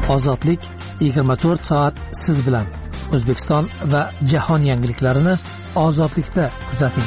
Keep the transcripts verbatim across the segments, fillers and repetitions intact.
Ozodlik yigirma to'rt soat siz bilan. O'zbekiston va jahon yangiliklarini Ozodlikda kuzating.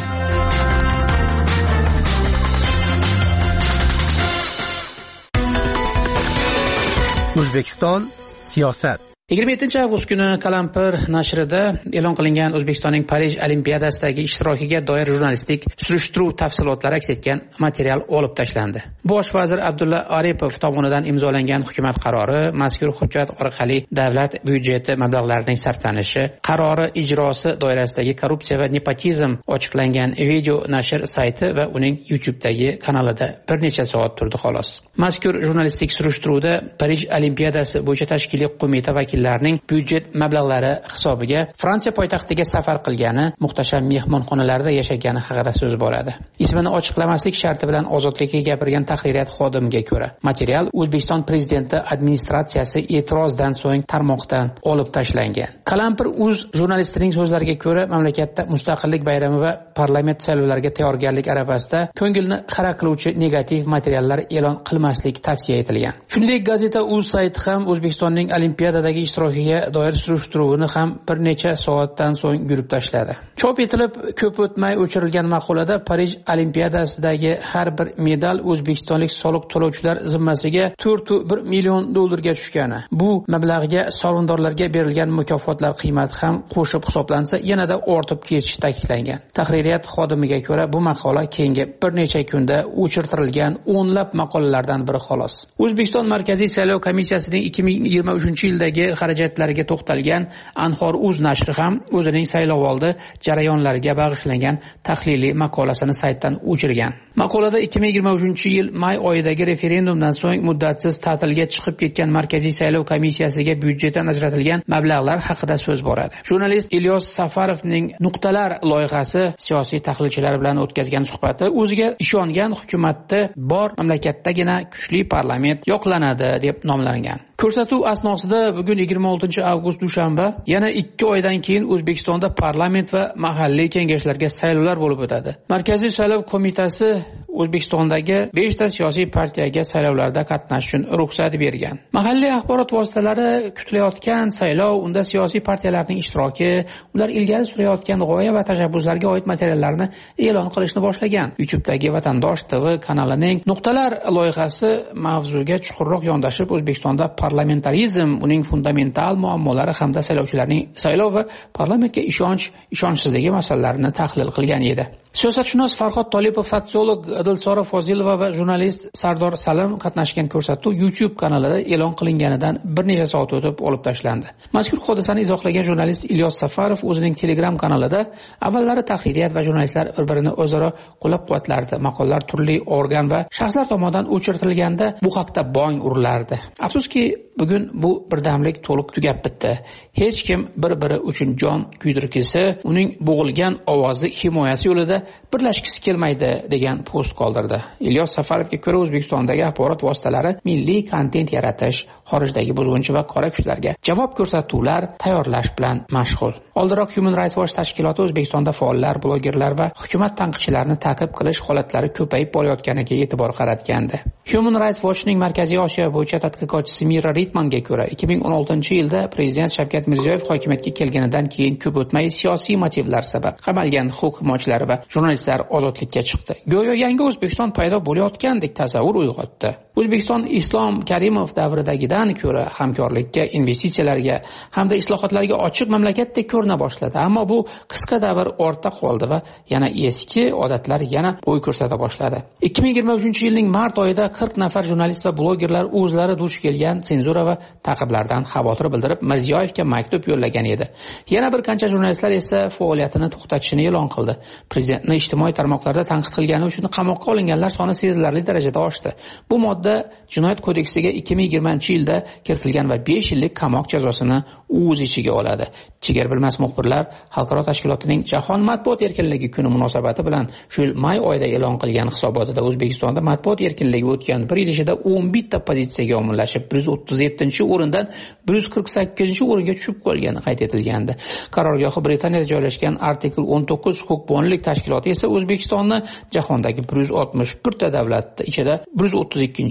O'zbekiston siyosat. yigirma yettinchi avgust kuni Qalampir nashrida e'lon qilingan O'zbekistonning Parij Olimpiadasidagi ishtirokiga doir jurnalistik surishtiruv tafsilotlari aks etgan material olib tashlandi. Bosh vazir Abdulla Aripov tomonidan imzolangan hukumat qarori mazkur hujjat orqali davlat byudjeti mablag'larining sarflanishi, qarori ijrosi doirasidagi korrupsiya va nepotizm ochiqlangan video nashr sayti va uning YouTube'dagi kanalida bir necha soat turdi xolos. Mazkur jurnalistik surishtiruvda Parij Olimpiadasi bo'yicha tashkiliy qo'mita vakillarining byudjet mablag'lari hisobiga Fransiya poytaxtiga safar qilgani, muhtasham mehmonxonalarda yashagani haqida so'z boradi. Ismini ochiqlamaslik sharti bilan Ozodlikka gapirgan tahririyat xodimiga ko'ra, material O'zbekiston prezidenti administratsiyasi e'tirozdan so'ng tarmoqdan olib tashlangan. Qalampir.uz jurnalistining so'zlariga ko'ra, mamlakatda mustaqillik bayrami va parlament saylovlariga tayyorgarlik arafasida ko'ngilni xira qiluvchi negativ materiallar e'lon qilmaslik tavsiya etilgan. Shuningdek, gazeta.uz sayti ham O'zbekistonning Olimpiadadagi ishtirokiga doir surishtiruvni ham bir necha soatdan so'ng yurib tashladi. Chop etilib, ko'p o'tmay o'chirilgan maqolada Parij Olimpiadasidagi har bir medal o'zbekistonlik soliq to'lovchilar zimmasiga to'rt nuqta bir million dollarga tushgani, bu mablag'ga sovrindorlarga berilgan mukofotlar qiymati ham qo'shib hisoblansa yanada ortib ketishi ta'kidlangan. Tahririyat xodimiga ko'ra, bu maqola keyingi bir necha kunda o'chirtirilgan o'nlab maqolalardan biri xolos. O'zbekiston Markaziy saylov komissiyasining ikki ming yigirma uchinchi yildagi xarajatlariga to'xtalgan Anhor.uz nashri ham o'zining saylovoldi jarayonlariga bag'ishlangan tahliliy maqolasini saytdan o'chirgan. Maqolada ikki ming yigirma uchinchi yil may oyidagi referendumdan so'ng muddatsiz ta'tilga chiqib ketgan Markaziy saylov komissiyasiga byudjetdan ajratilgan mablag'lar haqida so'z boradi. Jurnalist Ilyos Safarovning Nuqtalar loyihasi siyosiy tahlilchilar bilan o'tkazgan suhbati o'ziga ishongan hukumatda bor mamlakatdagina kuchli parlament yoqlanadi deb nomlangan. Ko'rsatuv asnosida bugun yigirma oltinchi avgust dushanba yana ikki oydan keyin O'zbekistonda parlament va mahalliy kengashlarga saylovlar bo'lib o'tadi. Markaziy saylov qo'mitasi O'zbekistondagi besh ta siyosiy partiyaga saylovlarda qatnashish uchun ruxsat bergan. Mahalliy axborot vositalari kutilayotgan saylov, unda siyosiy partiyalarning ishtiroki, ular ilgari surayotgan g'oya va tashabbuslarga oid materiallarni e'lon qilishni boshlagan. YouTube'dagi Vatandosh T V kanalining Nuqtalar loyihasi mavzuga chuqurroq yondashib, O'zbekistonda parlamentarizm, uning fundamental muammolari hamda saylovchilarning saylov va parlamentga ishonch, ishonchsizligi masalalarini tahlil qilgan edi. Siyosatshunos Farhod Tolipov, sotsiolog Dilsora Fozilova va jurnalist Sardor Salim qatnashgan ko'rsatuv YouTube kanalida e'lon qilinganidan bir necha soat o'tib olib tashlandi. Mazkur hodisani izohlagan jurnalist Ilyos Safarov o'zining Telegram kanalida avvallari tahririyat va jurnalistlar bir-birini o'zaro qo'llab-quvvatlardi. Maqolalar turli organ va shaxslar tomonidan o'chirtilganda bu haqda bong urilardi. Afsuski, bugun bu birdamlik to'liq tugab bitdi. Hech kim bir-biri uchun jon kuydirgisi, uning bo'g'ilgan ovozi himoyasi yo'lida birlashgisi kelmaydi degan post qoldirdi. Ilyos Safarovga ko'ra, O'zbekistondagi axborot vositalari milliy kontent yaratish, xorijdagi buzg'unchi va qora kuchlarga javob ko'rsatuvlar tayyorlash bilan mashg'ul. Oldinroq Human Rights Watch tashkiloti O'zbekistonda faollar, blogerlar va hukumat tanqidchilarini ta'qib qilish holatlari ko'payib borayotganiga e'tibor qaratgandi. Human Rights Watchning Markaziy Osiyo bo'yicha tadqiqotchisi Mira Ritmanga ko'ra, ikki ming o'n oltinchi yilda prezident Shavkat Mirziyoyev hokimiyatga kelganidan keyin ko'p o'tmay siyosiy motivlar sabab qamalgan huquq himoyachilari va jurnalistlar ozodlikka chiqdi. Go'yo yangi O'zbekiston paydo bo'layotgandek tasavvur uyg'otdi. O'zbekiston Islom Karimov davridagidan ko'ra hamkorlikka, investitsiyalarga hamda islohotlarga ochiq mamlakatdek ko'rina boshladi. Ammo bu qisqa davr ortda qoldi va yana eski odatlar yana bo'y ko'rsata boshladi. ikki ming yigirma uchinchi yilning mart oyida qirq nafar jurnalist va blogerlar o'zlari duch kelgan senzura va ta'qiblardan xavotir bildirib Mirziyoyevga maktub yo'llagan edi. Yana bir qancha jurnalistlar esa faoliyatini to'xtatishini e'lon qildi. Prezidentni ijtimoiy tarmoqlarda tanqid qilgani uchun qamoqqa olinganlar soni sezilarli darajada oshdi. Bu modda Jinoyat kodeksiga ikki ming yigirmanchi yilda kiritilgan va besh yillik qamoq jazosini o'z ichiga oladi. Chegara bilmas muxbirlar xalqaro tashkilotining Jahon matbuot erkinligi kuni munosabati bilan shu yil may oyida e'lon qilgan hisobotida O'zbekistonda matbuot erkinligi o'tgan bir yil ichida o'n bitta pozitsiyaga omillashib, bir yuz o'ttiz yettinchi o'rindan bir yuz qirq sakkizinchi o'ringa tushib qolgani qayd etilgandi. Qarorgohi Britaniyada joylashgan Artikel o'n to'qqiz huquqbonlik tashkiloti esa O'zbekistonni jahondagi bir yuz oltmish bir ta davlat ichida bir yuz o'ttiz ikkinchi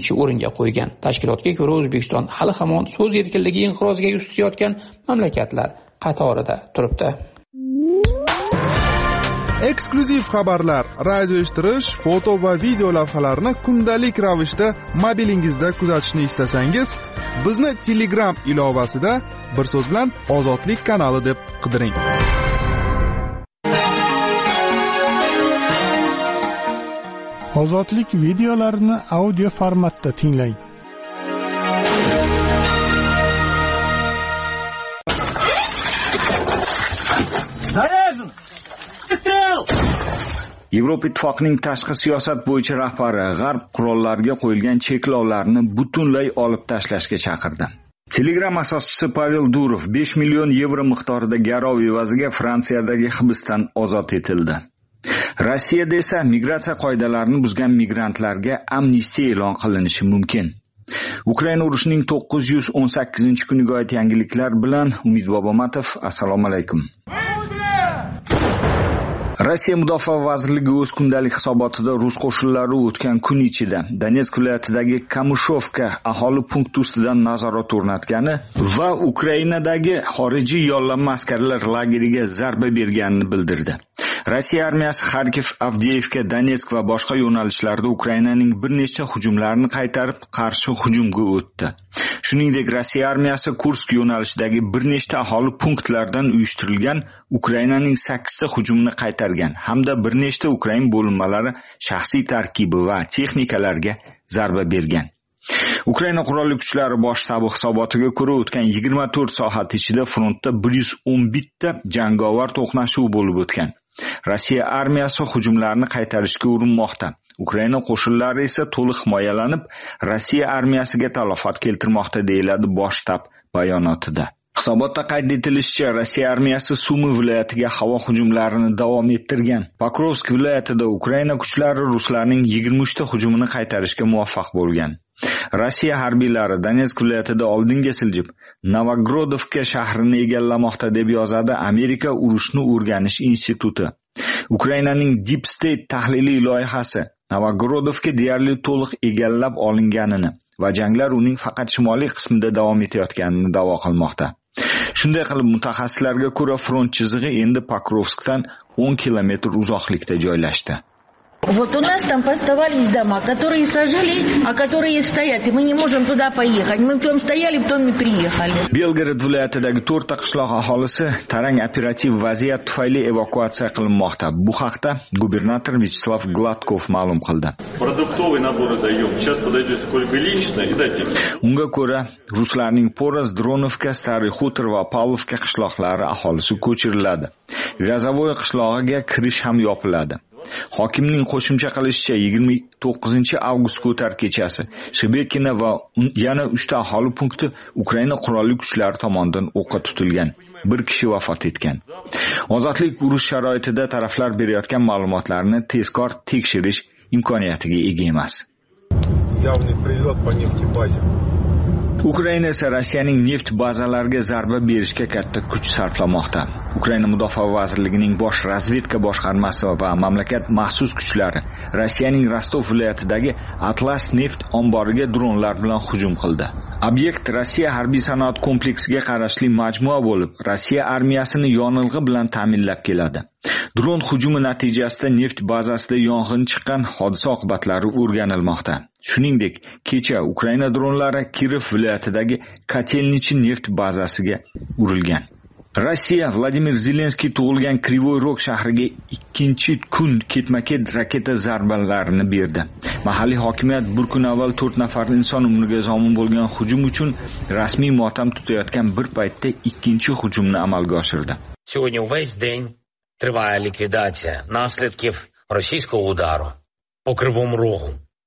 ikkinchi o'ringa qo'ygan. Tashkilotga ko'ra O'zbekiston hali hamon so'z erkinligi inqiroziga yuz tutayotgan mamlakatlar qatorida turibdi. Eksklyuziv xabarlar, radio eshittirish, foto va video lavhalarni kundalik ravishda mobilingizda kuzatishni istasangiz, bizni Telegram ilovasida bir so'z bilan Ozodlik kanali deb qidiring. Ozodlik videolarini audio formatda tinglang. Yevropa Ittifoqining tashqi siyosat bo'yicha rahbari G'arb qurollarga qo'yilgan cheklovlarni butunlay olib tashlashga chaqirdi. Telegram asoschisi Pavel Durov besh million yevro miqdorida garov evaziga Fransiyadagi hibsdan ozod etildi. Rossiyada esa migratsiya qoidalarini buzgan migrantlarga amnistiya e'lon qilinishi mumkin. Ukraina urushining to'qqiz yuz o'n sakkizinchi kuniga oid yangiliklar bilan Umid Bobomatov. Assalomu alaykum. Rossiya Mudofaa vazirligi o'z kundalik hisobotida rus qo'shinlari o'tgan kun ichida Donetsk viloyatidagi Kamyshovka aholi punkti ustidan nazorat o'rnatgani va Ukrainadagi xorijiy yollanma askarlar lageriga zarba berganini bildirdi. Rossiya armiyasi Xarkiv, Avdiyevka, Donetsk va boshqa yo'nalishlarda Ukrainaning bir nechta hujumlarini qaytarib, qarshi hujumga o'tdi. Shuningdek, Rossiya armiyasi Kursk yo'nalishidagi bir nechta aholi punktlardan uyushtirilgan Ukrainaning sakkizta hujumini qaytargan hamda bir nechta Ukraina bo'linmalari shaxsiy tarkibi va texnikalarga zarba bergan. Ukraina qurolli kuchlari bosh shtabi hisobotiga ko'ra o'tgan yigirma to'rt soat ichida frontda bir yuz o'n bitta jangovar to'qnashuv bo'lib o'tgan. Rossiya armiyasi hujumlarni qaytarishga urinmoqda. Ukraina qo'shinlari esa to'liq himoyalanib, Rossiya armiyasiga talafot keltirmoqda deyiladi bosh shtab bayonotida. Hisobotda qayd etilishicha, Rossiya armiyasi Sumi viloyatiga havo hujumlarini davom ettirgan. Pokrovsk viloyatida Ukraina kuchlari ruslarning yigirma uchta hujumini qaytarishga muvaffaq bo'lgan. Rossiya harbiylari Donetsk viloyatida oldinga siljib, Novogrodovka shahrini egallamoqda deb yozadi Amerika urushni o'rganish instituti. Ukrainaning Deep State tahliliy loyihasi Novogrodovka deyarli to'liq egallab olinganini va janglar uning faqat shimoliy qismida davom etayotganini da'vo qilmoqda. Shunday qilib, mutaxassislarga ko'ra front chizig'i endi Pokrovskdan o'n kilometr uzoqlikda joylashdi. Вот у нас там поставались дома, которые сожгли, а которые стоят, и мы не можем туда поехать. Мы в том стояли, в том и приехали. Belgorod viloyatidagi to'rtta qishloq aholisi tarang operativ vaziyat tufayli evakuatsiya qilinmoqda. Bu haqda gubernator Vyacheslav Gladkov ma'lum qildi. Продуктовый набор даем. Сейчас подойдете только лично и дайте. Unga ko'ra, ruslarning Poraz, Dronovka, Stary Xutor va Pavlovka qishloqlari aholisi ko'chiriladi. Gazavoy qishlog'iga kirish ham yopiladi. Hokimning qo'shimcha qilishicha, yigirma to'qqizinchi avgust ko'tar kechasi Shebekina va yana uchta aholi punkti Ukraina qurolli kuchlari tomonidan o'qqa tutilgan. Bir kishi vafot etgan. Ozodlik urush sharoitida taraflar berayotgan ma'lumotlarni tezkor tekshirish imkoniyatiga ega emas. Явный прилет по нефтебазе. Ukraina esa Rossiyaning neft bazalariga zarba berishga katta kuch sarflamoqda. Ukraina Mudofaa vazirligining bosh razvedka boshqarmasi va mamlakat maxsus kuchlari Rossiyaning Rostov viloyatidagi Atlas neft omboriga dronlar bilan hujum qildi. Obyekt Rossiya harbiy sanoat kompleksiga qarashli majmua bo'lib, Rossiya armiyasini yonilg'i bilan ta'minlab keladi. Dron hujumi natijasida neft bazasida yong'in chiqqan, hodisa oqibatlari o'rganilmoqda. Shuningdek, kecha Ukraina dronlari Kirev viloyatidagi Kotelnichi neft bazasiga urilgan. Rossiya Vladimir Zelenskiy tug'ilgan Krivoy Rog shahriga ikkinchi kun ketma-ket raketa zarbalarini berdi. Mahalliy hokimiyat bir kun avval to'rt nafar inson umriga zomin bo'lgan hujum uchun rasmiy motam tutayotgan bir paytda ikkinchi hujumni amalga oshirdi. Сьогодні увесь день триває ліквідація наслідків російського удару по Кривому Рогу.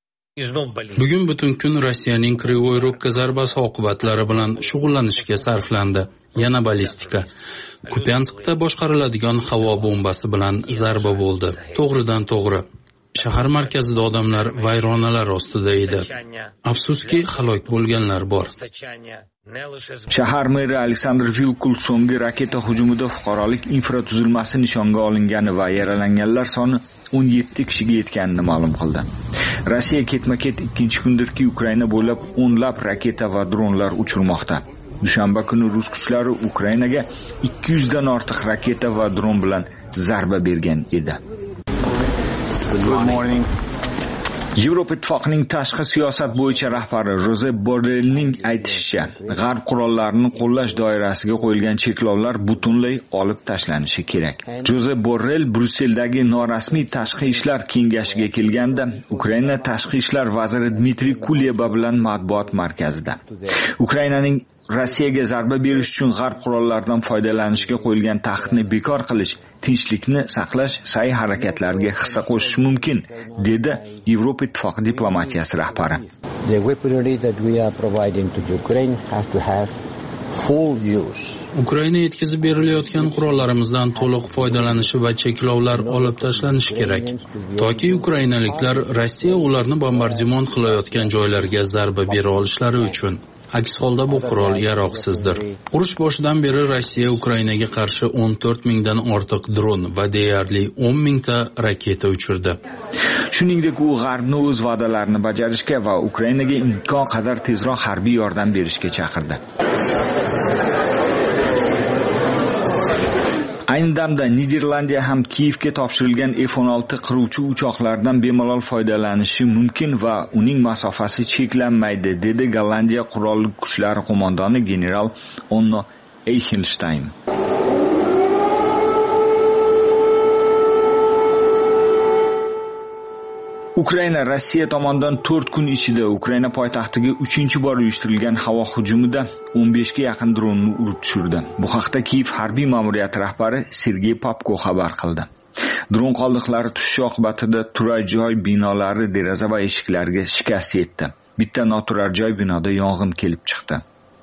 Bugun butun kun Rossiyaning Krivoy Rogga zarbasi oqibatlari bilan shug'ullanishga sarflandi. Yana ballistika. Kupianskda boshqariladigan havo bombasi bilan zarba bo'ldi. To'g'ridan to'g'ri. Shahar markazida odamlar vayronalar ostida edi. Afsuski, halok bo'lganlar bor. Shahar meri Aleksandr Vilkul so'nggi raketa hujumida fuqarolik infratuzilmasi nishonga olingani va yaralanganlar soni o'n yetti kishiga yetganini ma'lum qildi. Rossiya ketma-ket ikkinchi kundirki Ukraina bo'ylab o'nlab raketa va dronlar uchirmoqda. Dushanba kuni rus kuchlari Ukrainaga ikki yuz dan ortiq raketa va dron bilan zarba bergan edi. Yevropa Ittifoqining tashqi siyosat bo'yicha rahbari Josep Borrellning aytishicha, G'arb qurollarini qo'llash doirasiga qo'yilgan cheklovlar butunlay olib tashlanishi kerak. Josep Borrell Brusseldagi norasmiy tashqi ishlar kengashiga kelganda, Ukraina tashqi ishlar vaziri Dmitriy Kuleba bilan matbuot markazida Ukrainaning Rossiyaga zarba berish uchun g'arb qurollaridan foydalanishga qo'yilgan taqiqni bekor qilish, tinchlikni saqlash sa'y harakatlariga hissa qo'shish mumkin, dedi Yevropa Ittifoqi diplomatiyasi rahbari. The weaponry that we are providing to Ukraine has to have full use. Ukraina yetkazib berilayotgan qurollarimizdan to'liq foydalanishi va cheklovlar olib tashlanishi kerak. Toki ukrainaliklar Rossiya ularni bombardimon qilayotgan joylarga zarba bera olishlari uchun. Aks holda bu qurol yaroqsizdir. Urush boshidan beri Rossiya Ukrainaga qarshi o'n to'rt mingdan ortiq dron va deyarli o'n mingta raketa uchirdi. Shuningdek, u G'arbni o'z va'dalarini bajarishga va Ukrainaga imkon qadar tezroq harbiy yordam berishga chaqirdi. Ayni damda Niderlandiya ham Kiyevga topshirilgan F o'n olti qiruvchi uchoqlardan bemalol foydalanishi mumkin va uning masofasi cheklanmaydi, dedi Gollandiya qurolli kuchlari qo'mondoni general Onno Eichenstein. Ukraina Rossiya tomonidan to'rt kun ichida Ukraina poytaxtiga uchinchi bor uyushtirilgan havo hujumida o'n besh ga yaqin dronni urib tushirdi. Bu haqda Kiyev harbiy ma'muriyati rahbari Sergey Popko xabar qildi. Dron qoldiqlari tushishi oqibatida turar joy binolari deraza va eshiklariga shikast yetdi. Bitta noturar joy binoda yong'in kelib chiqdi.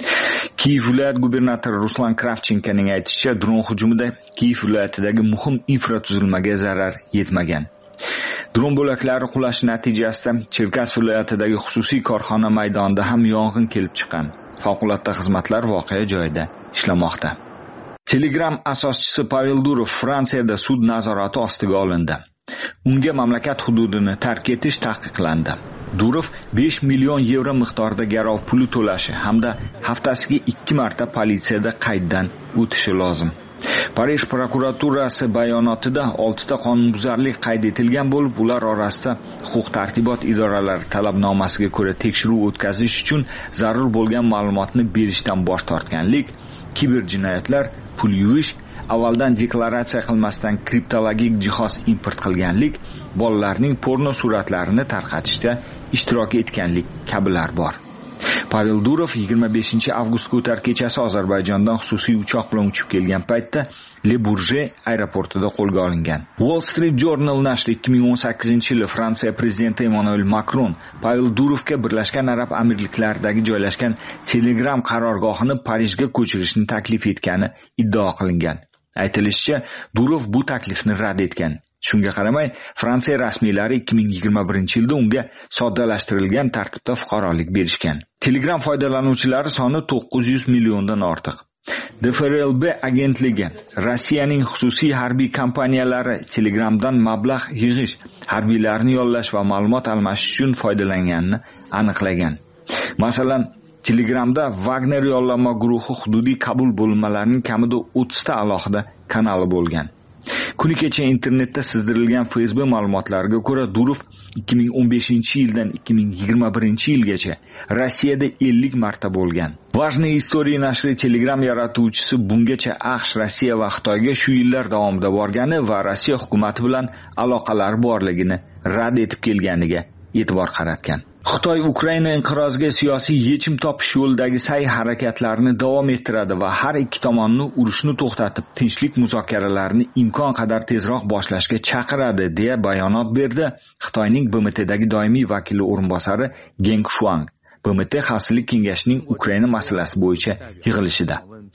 Kiyev viloyat gubernatori Ruslan Kravchenkoning aytishicha, dron hujumida Kiyev viloyatidagi muhim infratuzilmaga zarar yetmagan. Dron bo'laklari qulashi natijasida Cherkas viloyatidagi xususiy korxona maydonida ham yong'in kelib chiqqan. Favqulodda xizmatlar voqea joyida ishlamoqda. Telegram asoschisi Pavel Durov Fransiyada sud nazorati ostiga olindi. Unga mamlakat hududini tark etish taqiqlandi. Durov besh million yevro miqdorida garov puli to'lashi hamda haftasiga ikki marta politsiyada qayddan o'tishi lozim. Parij prokuraturasi bayonotida oltita qonunbuzarlik qayd etilgan bo'lib, ular orasida huquq-tartibot idoralari talabnomasiga ko'ra tekshiruv o'tkazish uchun zarur bo'lgan ma'lumotni berishdan bosh tortganlik, kiber jinoyatlar, pul yuvish, avvaldan deklaratsiya qilmasdan kriptologik jihoz import qilganlik, bolalarning porno suratlarini tarqatishda ishtirok etganlik kabilar bor. Pavel Durov yigirma beshinchi avgust o'tar kechasi Ozarbayjondan xususiy uchoq bilan uchib kelgan paytda Le Bourget aeroportida qo'lga olingan. Wall Street Journal nashri ikki ming o'n sakkizinchi yili Fransiya prezidenti Emmanuel Macron Pavel Durovga Birlashgan Arab Amirliklaridagi joylashgan Telegram qarorgohini Parijga ko'chirishni taklif etgani iddao qilingan. Aytilishicha, Durov bu taklifni rad etgan. Shunga qaramay, Fransiya rasmiylari ikki ming yigirma birinchi yilda unga soddalashtirilgan tartibda fuqarolik berishgan. Telegram foydalanuvchilari soni to'qqiz yuz milliondan ortiq. D F R L B agentligi Rossiyaning xususiy harbiy kompaniyalari Telegramdan mablag' yig'ish, harbiylarni yollash va ma'lumot almashish uchun foydalanganini aniqlagan. Masalan, Telegramda Wagner yollama guruhi hududiy qabul bo'linmalarining kamida o'ttizta alohida kanali bo'lgan. Kuni kecha internetda sizdirilgan F S B ma'lumotlariga ko'ra, Durov ikki ming o'n beshinchi yildan ikki ming yigirma birinchi yilgacha Rossiyada ellik marta bo'lgan. Важная история nashri Telegram yaratuvchisi bungacha AQSh, Rossiya va Xitoyga shu yillar davomida borgani va Rossiya hukumati bilan aloqalari borligini rad etib kelganiga e'tibor qaratgan. Xitoy Ukraina inqiroziga siyosiy yechim topish yo'lidagi sa'y harakatlarini davom ettiradi va har ikki tomonni urushni to'xtatib, tinchlik muzokaralarini imkon qadar tezroq boshlashga chaqiradi, deya bayonot berdi Xitoyning B M Tdagi doimiy vakili o'rinbosari Geng Shuang B M T Xavfsizlik kengashining Ukraina masalasi bo'yicha yig'ilishida.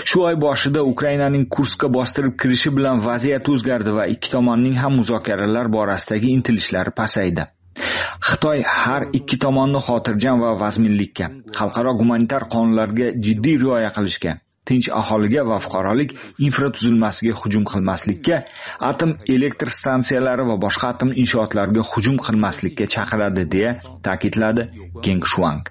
Shu oy boshida Ukrainaning Kurskka bostirib kirishi bilan vaziyat o'zgardi va ikki tomonning ham muzokaralar borasidagi intilishlari pasaydi. Xitoy har ikki tomonni xotirjam va vazminlikka, xalqaro gumanitar qonunlarga jiddiy rioya qilishga, tinch aholiga va fuqarolik infratuzilmasiga hujum qilmaslikka, atom elektr stansiyalari va boshqa atom inshootlariga hujum qilmaslikka chaqiradi deya ta'kidladi Geng Shuang.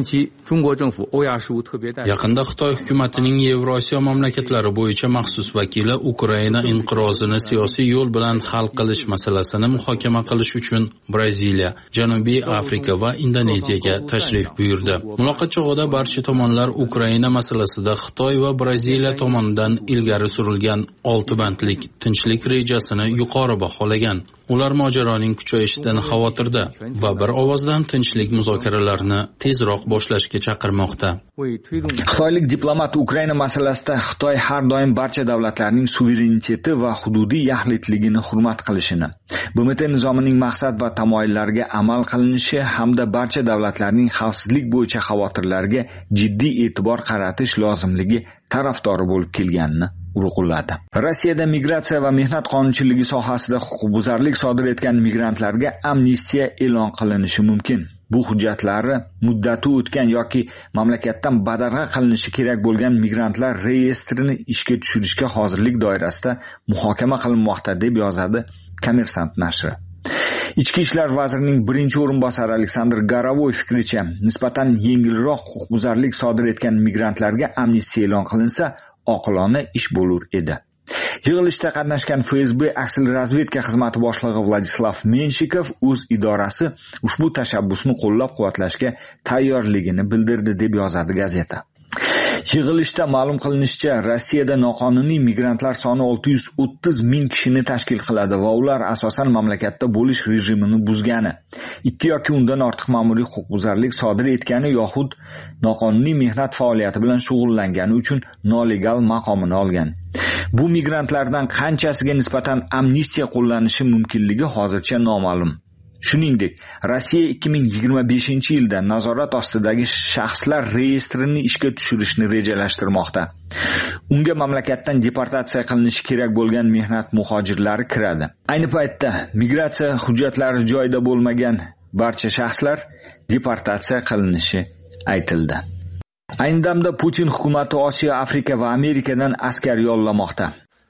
Yaqinda Xitoy hukumatining Yevrosiyo mamlakatlari bo'yicha maxsus vakili Ukraina inqirozini siyosiy yo'l bilan hal qilish masalasini muhokama qilish uchun Braziliya, Janubiy Afrika va Indoneziyaga tashrif buyurdi. Muloqot chog'ida barcha tomonlar Ukraina masalasida Xitoy va Braziliya tomonidan ilgari surilgan olti bandlik tinchlik rejasini yuqori baholagan. Ular mojaroning kuchayishidan xavotirda va bir ovozdan tinchlik muzokaralarini tezroq boshlashga chaqirmoqda. Xitoylik diplomat Ukraina masalasida Xitoy har doim barcha davlatlarning suvereniteti va hududiy yaxlitligini hurmat qilishini, B M T nizomining maqsad va tamoyillariga amal qilinishi hamda barcha davlatlarning xavfsizlik bo'yicha xavotirlariga jiddiy e'tibor qaratish lozimligi tarafdori bo'lib kelganini urg'uladi. Rossiyada migratsiya va mehnat qonunchiligi sohasida huquqbuzarlik sodir etgan migrantlarga amnistiya e'lon qilinishi mumkin. Bu hujjatlari muddati o'tgan yoki mamlakatdan badarg'a qilinishi kerak bo'lgan migrantlar reyestrini ishga tushirishga hozirlik doirasida muhokama qilinmoqda deb yozadi Kommersant nashri. Ichki ishlar vazirining birinchi o'rinbosari Aleksandr Garovoy fikricha, nisbatan yengilroq huquqbuzarlik sodir etgan migrantlarga amnistiya e'lon qilinsa, oqilona ish bo'lar edi. Yig'ilishda qatnashgan F S B aksil razvedka xizmati boshlig'i Vladislav Menshikov o'z idorasi ushbu tashabbusni qo'llab-quvvatlashga tayyorligini bildirdi deb yozadi gazeta. Yig'ilishda ma'lum qilinishicha, Rossiyada noqonuniy migrantlar soni olti yuz o'ttiz ming kishini tashkil qiladi va ular asosan mamlakatda bo'lish rejimini buzgani, ikki yoki undan ortiq ma'muriy huquqbuzarlik sodir etgani yoxud noqonuniy mehnat faoliyati bilan shug'ullangani uchun nolegal maqomini olgan. Bu migrantlardan qanchasiga nisbatan amnistiya qo'llanishi mumkinligi hozircha noma'lum. Shuningdek, Rossiya ikki ming yigirma beshinchi yilda nazorat ostidagi shaxslar reyestrini ishga tushirishni rejalashtirmoqda. Unga mamlakatdan deportatsiya qilinishi kerak bo'lgan mehnat muhojirlari kiradi. Ayni paytda migratsiya hujjatlari joyida bo'lmagan barcha shaxslar deportatsiya qilinishi aytildi. Ayni damda Putin hukumati Osiyo, Afrika va Amerikadan askar yollamoqda.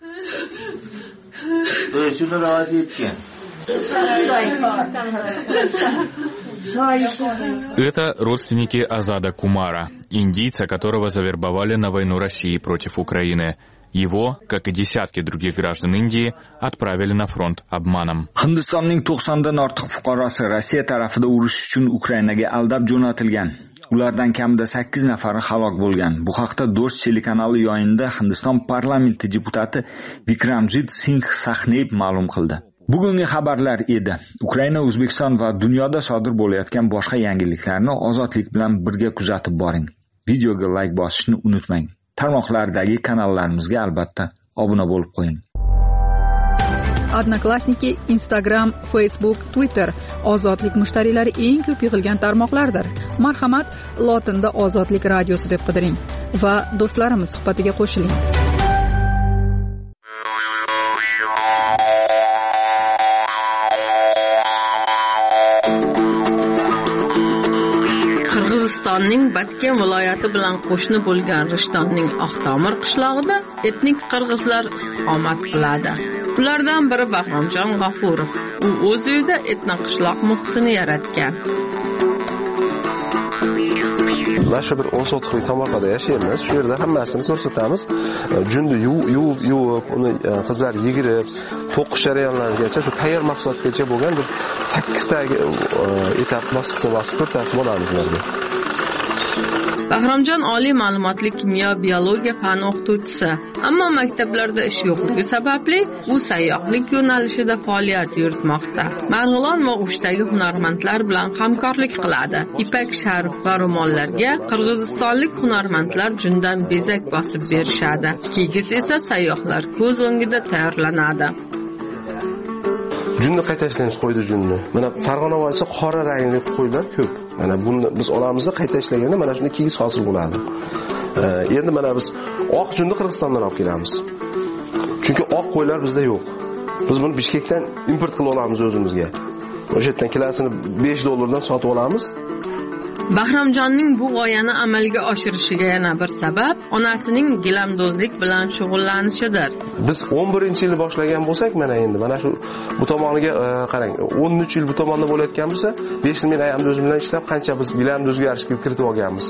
Это родственники Азада Кумара, индийца, которого завербовали на войну России против Украины. Его, как и десятки других граждан Индии, отправили на фронт обманом. Hindistonning to'qsondan ortiq fuqarosi Rossiya tarafida urush uchun Ukrainaga aldab jo'natilgan. Ulardan kamida sakkiz nafari halok bo'lgan. Bu haqda Dosh telekanali yoyinida Hindiston parlamenti deputati Vikramjit Singh Sahnev ma'lum qildi. Bugungi xabarlar edi. Ukraina, O'zbekiston va dunyoda sodir bo'layotgan boshqa yangiliklarni ozodlik bilan birga kuzatib boring. Videoga like bosishni unutmang. Tarmoqlardagi kanallarimizga albatta obuna bo'lib qo'ying. Odnoklassniki, Instagram, Facebook, Twitter ozodlik mushtariylari eng ko'p yig'ilgan tarmoqlardir. Marhamat, lotinda Ozodlik radiosi deb qidiring va do'stlarimiz suhbatiga qo'shiling. Qirg'izistonning Batken viloyati bilan qo'shni bo'lgan Rishtondning Oqtomir qishlog'ida etnik qirg'izlar istiqomat qiladi. Ulardan biri Bahromjon G'afurov. U o'z uyida etnik qishloq muhitini yaratgan. Mana bir o'n sotixlik tomorqada yashaymiz. Shu yerda hammasini ko'rsatamiz. Junni yuvib, yuvib, uni qizlar yigirib, to'qish jarayonlarigacha shu tayyor mahsulotgacha bo'lgan bir sakkiz ta etap bosib bosib ko'rsatib bo'lamiz ularga. Bahromjon oliy ma'lumotli kimyo biologiya fani o'qituvchisi, ammo maktablarda ish yo'qligi sababli u sayyohlik yo'nalishida faoliyat yuritmoqda. Marg'ilon va O'shdagi hunarmandlar bilan hamkorlik qiladi. Ipak sharf va ro'mollarga qirg'izistonlik hunarmandlar jundan bezak bosib berishadi. Kigiz esa sayyohlar ko'z o'ngida tayyorlanadi. Junni qayta ishlaymiz, qo'ydi junni. Mana Farg'ona vodiysi qora rangli qo'ylar ko'p. Mana buni biz olamiz, qayta ishlaganda mana shunday kigiz hosil bo'ladi. Endi mana biz oq junni Qirg'izistondan olib kelamiz. Chunki oq qo'ylar bizda yo'q. Biz buni Bishkekdan import qilib olamiz o'zimizga. O'sha yerdan kilosini besh dollardan sotib olamiz. Bahromjonning bu g'oyani amalga oshirishiga yana bir sabab onasining gilamdozlik bilan shug'ullanishidir. Biz o'n birinchi yil boshlagan bo'lsak, mana endi mana shu bu tomoniga qarang, o'n uch yil bu tomonda bo'layotgan bo'lsa, besh yil men ayamni o'zim bilan ishlab qancha biz gilamdozga arishga kiritib olganmiz.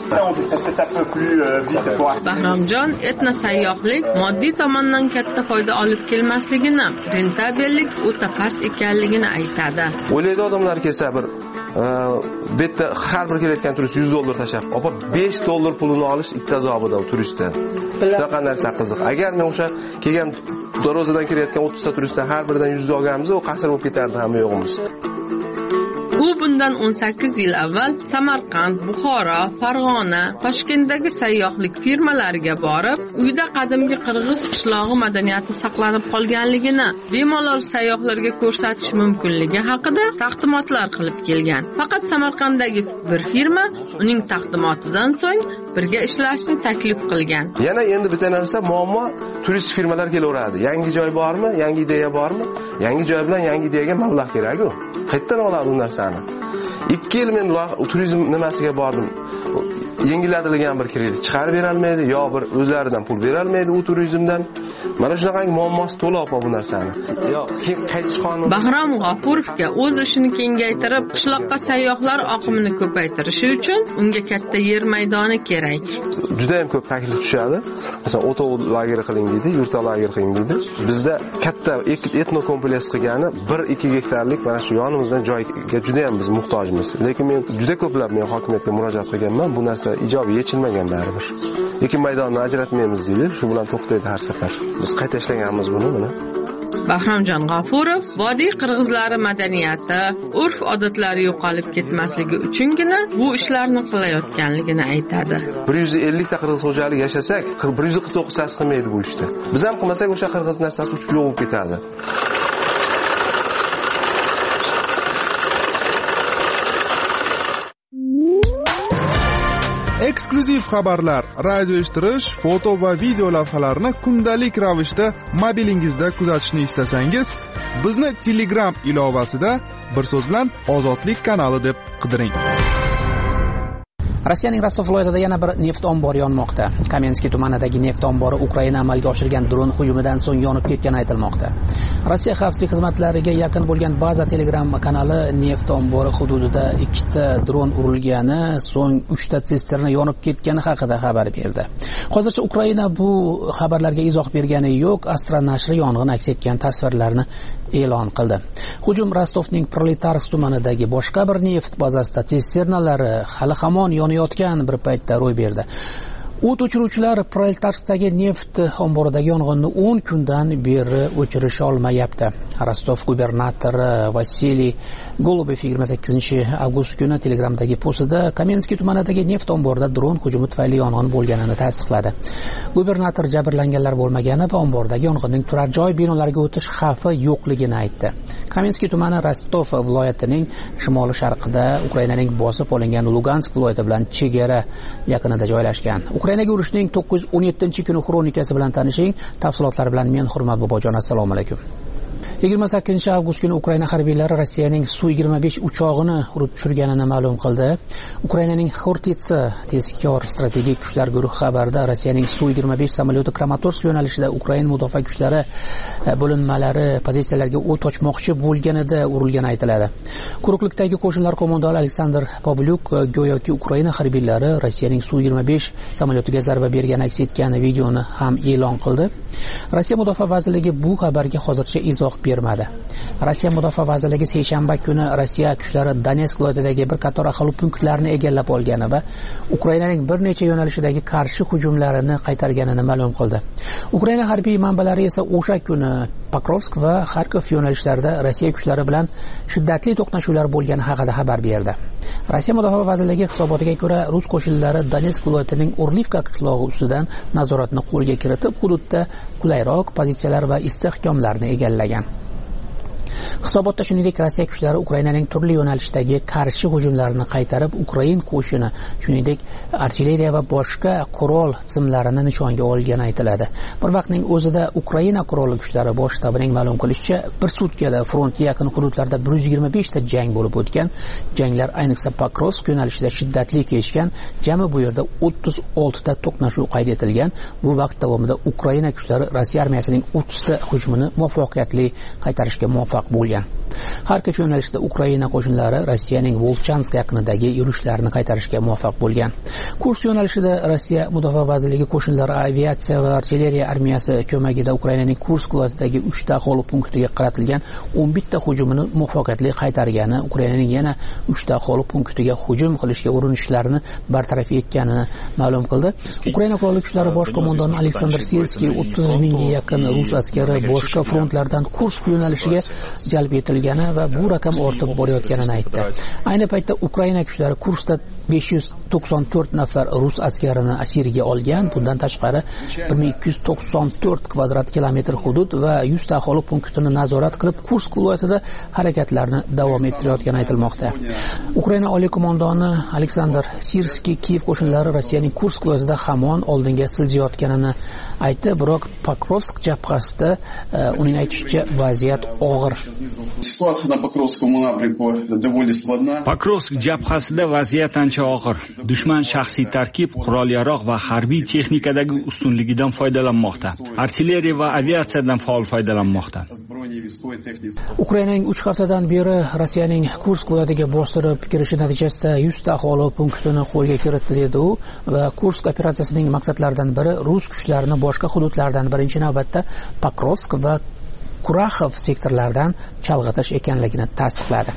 Bahromjon etno sayyohlik moddiy tomondan katta foyda olib kelmasligini, rentabellik o'ta past ekanligini aytadi. O'ylaydi odamlar kelsa bir bu yerda har bir kelayotgan turist yuz dollar tashab, opab besh dollar pulini olish ikkita azobida turistdan. Shunaqa narsa qiziq. Agar men o'sha kelgan Dorozadan kelayotgan o'ttizta turistdan har biridan yuz olganmiz, u qasr bo'lib ketardi hamma yo'g'imiz. U bundan o'n sakkiz yil avval Samarqand, Buxoro, Farg'ona, Toshkentdagi sayyohlik firmalariga borib, uyda qadimgi qirg'iz qishlog'i madaniyati saqlanib qolganligini, bemalol sayyohlarga ko'rsatish mumkinligi haqida taqdimotlar qilib kelgan. Faqat Samarqanddagi bir firma uning taqdimotidan so'ng birga ishlashni taklif qilgan. Yana endi bitta narsa muammo, turist firmalar kelaveradi. Yangi joy bormi? Yangi ideya bormi? Yangi joy bilan yangi ideyaga mablag' kerak-ku. Qayerdan oladi bu narsani? ikki yil men turizm nimasiga bordim. Yengiladigan bir kredit chiqarib bera olmaydi, yo bir o'zlaridan pul bera olmaydi u turizmdan. Mana shunaqa muammosi to'la bu narsani. Yo, qaytish qonuni. Bahrom G'ofurovga o'z ishini kengaytirib, qishloqqa sayyohlar oqimini ko'paytirishi uchun unga katta yer maydoni kerak. Juda ham ko'p taklif tushadi. Masalan, o'tov lageri qiling deydi, yurtov lager qiling deydi. Bizda katta etno kompleks qilgani bir ikki gektarlik mana shu yonimizdan joyga juda ham biz muhtojmiz. Lekin men juda ko'plab men hokimiyatga murojaat qilganman, bu narsa ijobiy yechilmagan baribir. Lekin maydonni ajratmaymiz deydi, shu bilan to'xtaydi har safar. Biz qayta ishlaganmiz buni buni. Bahromjon G'ofurov vodiy qirg'izlari madaniyati, urf-odatlari yo'qolib ketmasligi uchungina bu ishlarni qilayotganligini aytadi. bir yuz ellik ta qirg'iz xo'jaligi yashasak, bir yuz qirq to'qqiz tasi qilmaydi bu ishni. Biz ham qilmasak o'sha qirg'iz narsasi uch yo'q bo'lib ketadi. Eksklyuziv xabarlar, radio eshittirish, foto va video lavhalarni kundalik ravishda mobilingizda kuzatishni istasangiz, bizni Telegram ilovasida bir so'z bilan Ozodlik kanali deb qidiring. Rossiyaning Rostov viloyatida yana bir neft ombori yonmoqda. Kamenskiy tumanidagi neft ombori Ukraina amalga oshirgan dron hujumidan so'ng yonib ketgani aytilmoqda. Rossiya xavfsizlik xizmatlariga yaqin bo'lgan baza Telegram kanali neft ombori hududida ikkita dron urilgani, so'ng uchta sisterna yonib ketgani haqida xabar berdi. Hozircha Ukraina bu xabarlarga izoh bergani yo'q. Astra nashri yong'in aks etgan tasvirlarni e'lon qildi. Hujum Rostovning Proletarsk tumanidagi boshqa bir neft bazasida sisternalari hali hamon yonayotgan bir paytda ro'y berdi. O't o'chiruvchilar Proletarskdagi neft omboridagi yong'inni o'n kundan beri o'chirisha olmayapti. Rostov gubernatori Vasiliy Golubov yigirma sakkizinchi avgust kuni Telegramdagi postida Kamenskiy tumanidagi neft omborida dron hujumi tufayli yong'in bo'lganini tasdiqladi. Gubernator jabrlanganlar bo'lmagani va ombordagi yong'inning turar joy binolariga o'tish xavfi yo'qligini aytdi. Kamenskiy tumani Rostov viloyatining shimoli sharqida Ukrainaning bosib olingan Lugansk viloyati bilan chegara yaqinida joylashgan. Ukrainaga urushning to'qqiz yuz o'n yettinchi kuni xronikasi bilan tanishing. Tafsilotlar bilan men Hurmat Bobojon, assalomu alaykum. yigirma sakkizinchi avgust kuni Ukraina harbiylari Rossiyaning Su yigirma besh uchog'ini urib tushirganini ma'lum qildi. Ukrainaning Xortitsa tezkor strategik kuchlar guruhi xabarida Rossiyaning Su yigirma besh samolyoti Kramatorsk yo'nalishida Ukraina mudofaa kuchlari bo'linmalari pozitsiyalariga o't ochmoqchi bo'lganida urilgani aytiladi. Quruqlikdagi qo'shinlar qo'mondoni Aleksandr Pavlyuk go'yoki Ukraina harbiylari Rossiyaning Su yigirma besh samolyotiga zarba bergani aks etgan videoni ham e'lon qildi. Rossiya mudofaa vazirligi bu xabarga hozircha izoh bermadi. Rossiya mudofaa vazirligi seshanba kuni Rossiya kuchlari Donetsk viloyatidagi bir qator aholi punktlarini egallab olgani va Ukrainaning bir necha yo'nalishidagi qarshi hujumlarini qaytarganini ma'lum qildi. Ukraina harbiy manbalari esa o'sha kuni Pokrovsk va Kharkov yo'nalishlarida Rossiya kuchlari bilan shiddatli to'qnashuvlar bo'lgani haqida xabar berdi. Rossiya mudofaa vazirligi hisobotiga ko'ra, rus qo'shinlari Donetsk viloyatining Orlivka qishlog'i ustidan nazoratni qo'lga kiritib, hududda qulayroq pozitsiyalar va istehkomlarni egallagan. Hisobotda shuningdek Rossiya kuchlari Ukrainaning turli yo'nalishdagi qarshi hujumlarini qaytarib, Ukrain qo'shini, shuningdek artilleriya va boshqa qurol tizimlarini nishonga olgani aytiladi. Bir vaqtning o'zida Ukraina qurolli kuchlari bosh shtabining ma'lum qilishicha, bir sutkada frontga yaqin hududlarda bir yuz yigirma besh ta jang bo'lib o'tgan. Janglar ayniqsa Pokrovsk yo'nalishida shiddatli kechgan. Jami bu yerda o'ttiz olti ta to'qnashuv qayd etilgan. Bu vaqt davomida Ukraina kuchlari Rossiya armiyasining o'ttiz ta hujumini muvaffaqiyatli qaytarishga muvaffaq bo'lgan. Xarkov yo'nalishida Ukraina qo'shinlari Rossiyaning Volchansk yaqinidagi yurishlarini qaytarishga muvaffaq bo'lgan. Kursk yo'nalishida Rossiya Mudofaa vazirligi qo'shinlari aviatsiya va artilleriya armiyasi ko'magida Ukrainaning Kursk viloyatidagi uch ta aholi punktiga qaratilgan o'n bitta hujumini muvaffaqiyatli qaytargani, Ukrainaning yana uch ta aholi punktiga hujum qilishga urinishlarini bartaraf etganini ma'lum qildi. Ukraina qurolli kuchlari bosh qo'mondoni Aleksandr Sirskiy o'ttiz mingga yaqin rus askari boshqa frontlardan Kursk yo'nalishiga jalb etilgani va bu raqam ortib borayotganini aytdi. Ayni paytda Ukraina kuchlari Kurskda besh yuz to'qson to'rt nafar rus askarini asirga olgan. Bundan tashqari bir ming ikki yuz to'qson to'rt kvadrat kilometr hudud va yuz ta aholi punktini nazorat qilib, Kursk viloyatida harakatlarni davom ettirayotgani aytilmoqda. Ukraina oliy qo'mondoni Aleksandr Sirskiy Kiyev qo'shinlari Rossiyaning Kursk viloyatida hamon oldinga siljayotganini aytdi, biroq Pokrovsk jabhasida uning aytishicha vaziyat og'ir. Pokrovsk jabhasida vaziyat ancha og'ir. Dushman shaxsiy tarkib, qurol-yarog' va harbiy texnikadagi ustunligidan foydalanmoqda. Artilleriya va aviatsiyadan faol foydalanmoqda. Ukrainaning uch haftadan beri Rossiyaning Kursk viloyatiga bostirib kirishi natijasida yuz ta aholi punktini qo'lga kiritdi dedi u va Kursk operatsiyasining maqsadlaridan biri rus kuchlarini boshqa hududlardan birinchi navbatda Pokrovsk va Kuraxov sektorlaridan chalg'itish ekanligini tasdiqladi.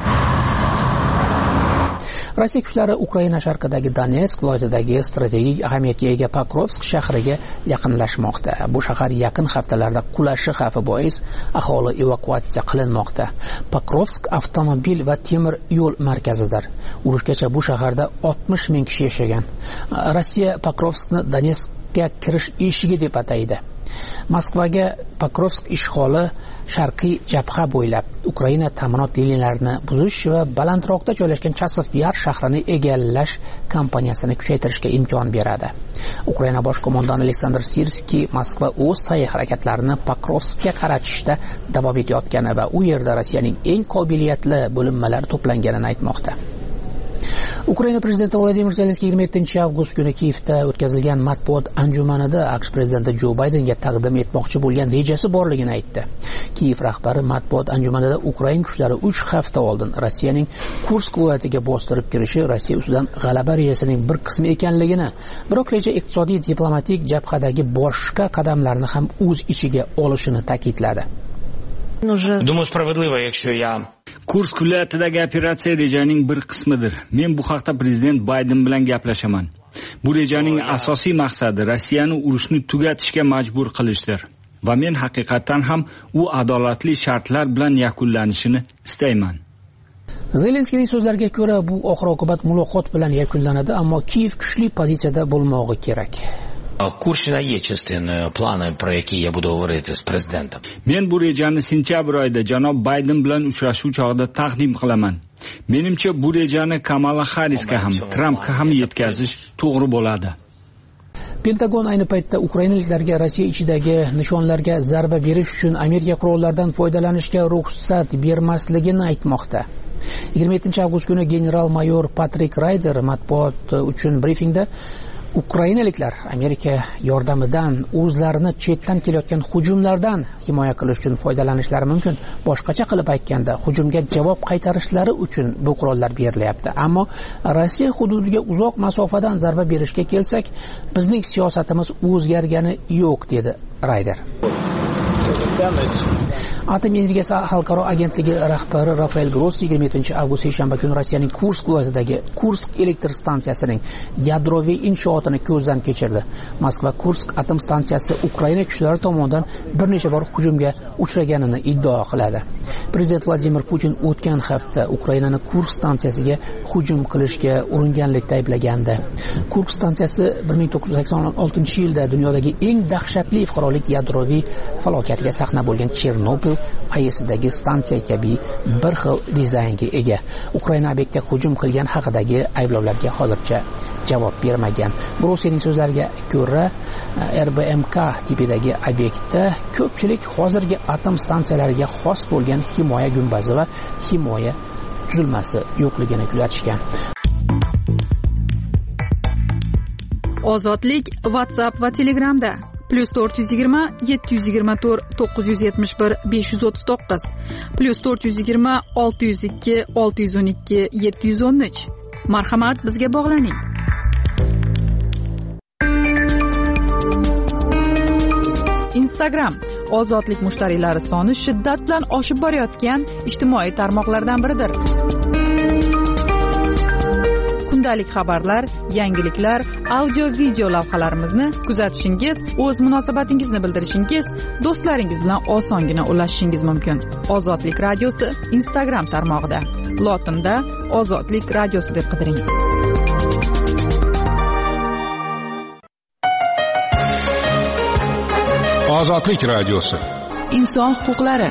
Rossiya kuchlari Ukraina sharqidagi Donetsk viloyatidagi strategik ahamiyatga ega Pokrovsk shahriga yaqinlashmoqda. Bu shahar yaqin haftalarda qulashi xavfi bois aholi evakuatsiya qilinmoqda. Pokrovsk avtomobil va temir yo'l markazidir. Urushgacha bu shaharda oltmish ming kishi yashagan. Rossiya Pokrovskni Donetskga kirish eshigi deb ataydi. Moskvaga Pokrovsk ishg'oli sharqiy jabha bo'ylab Ukraina ta'minot liniyalarini buzish va balandroqda joylashgan Chasov Yar shahrini egallash kampaniyasini kuchaytirishga imkon beradi. Ukraina bosh qo'mondoni Aleksandr Sirskiy Moskva o'z sa'y harakatlarini Pokrovskga qaratishda davom etayotgani va u yerda Rossiyaning eng qobiliyatli bo'linmalari to'planganini aytmoqda. Ukraina prezidenti Vladimir Zelenskiy yigirma yettinchi avgust kuni Kiyevda o'tkazilgan matbuot anjumanida AQSh prezidenti Jo Baydenga taqdim etmoqchi bo'lgan rejasi borligini aytdi. Kiyev rahbari matbuot anjumanida Ukraina kuchlari uch hafta oldin Rossiyaning Kursk viloyatiga bostirib kirishi Rossiya ustidan g'alaba rejasining bir qismi ekanligini, biroq reja iqtisodiy diplomatik jabhadagi boshqa qadamlarni ham o'z ichiga olishini ta'kidladi. Думаю, справедливо, якщо я Kursk viloyatidagi operatsiya rejaning bir qismidir. Men bu haqda prezident Bayden bilan gaplashaman. Bu rejaning asosiy maqsadi Rossiyani urushni tugatishga majbur qilishdir. Va men haqiqatan ham u adolatli shartlar bilan yakunlanishini istayman. Zelenskiyning so'zlariga ko'ra, bu oxir-oqibat muloqot bilan yakunlanadi, ammo Kiyev kuchli pozitsiyada bo'lmog'i kerak. Kurshina є частиною плану, про який я буду говорити з президентом. Men bu rejani sentyabr oyida janob Bayden bilan uchrashuv chog'ida taqdim qilaman. Menimcha bu rejani Kamala Harrisga ham, Trumpga ham yetkazish to'g'ri bo'ladi. Pentagon ayni paytda ukrainaliklarga Rossiya ichidagi nishonlarga zarba berish uchun Amerika qurollaridan foydalanishga ruxsat bermasligini aytmoqda. yigirma yettinchi avgust kuni general-mayor Patrik Ryder matbuot uchun brifingda Ukrainaliklar Amerika yordamidan o'zlarini chetdan kelayotgan hujumlardan himoya qilish uchun foydalanishlari mumkin. Boshqacha qilib aytganda, hujumga javob qaytarishlari uchun bu qurollar berilyapti. Ammo Rossiya hududiga uzoq masofadan zarba berishga kelsak, bizning siyosatimiz o'zgargani yo'q, dedi Ryder. Atom energiyasi xalqaro agentligi rahbari Rafael Grossi yigirma yettinchi avgust seshanba kuni Rossiyaning Kursk viloyatidagi Kursk elektr stansiyasining yadroviy inshootini ko'zdan kechirdi. Moskva Kursk atom stansiyasi Ukraina kuchlari tomonidan bir necha bor hujumga uchraganini iddao qiladi. Prezident Vladimir Putin o'tgan hafta Ukrainani Kursk stansiyasiga hujum qilishga uringanlikda ayblagandi. Kursk stansiyasi bir ming to'qqiz yuz sakson oltinchi yilda dunyodagi eng dahshatli fuqarolik yadroviy falokatga sahna bo'lgan Chernobil qayisidagi stansiya kabi bir xil dizaynga ega. Ukraina obyektga hujum qilgan haqidagi ayblovlarga hozircha javob bermagan. Gruziyaning so'zlariga ko'ra, R B M K tipidagi obyektda ko'pchilik hozirgi atom stansiyalariga xos bo'lgan himoya gumbazi va himoya tuzilmasi yo'qligini kuzatishgan. Ozodlik WhatsApp va Telegramda plus to'rt yuz yigirma yetti yuz yigirma to'rt to'qqiz yuz yetmish bir besh yuz o'ttiz to'qqiz plus to'rt yuz yigirma olti yuz ikki olti yuz o'n ikki yetti yuz o'n uch. Marhamat, bizga bog'laning. Instagram ozodlik mushtariylari soni shiddat bilan oshib borayotgan ijtimoiy tarmoqlardan biridir. Kundalik xabarlar, yangiliklar, audio video lavhalarimizni kuzatishingiz, o'z munosabatingizni bildirishingiz, do'stlaringiz bilan osongina ulashishingiz mumkin. Ozodlik radiosi Instagram tarmog'ida. Lotinda Ozodlik radiosi deb qidiring. Ozodlik radiosi. Inson huquqlari.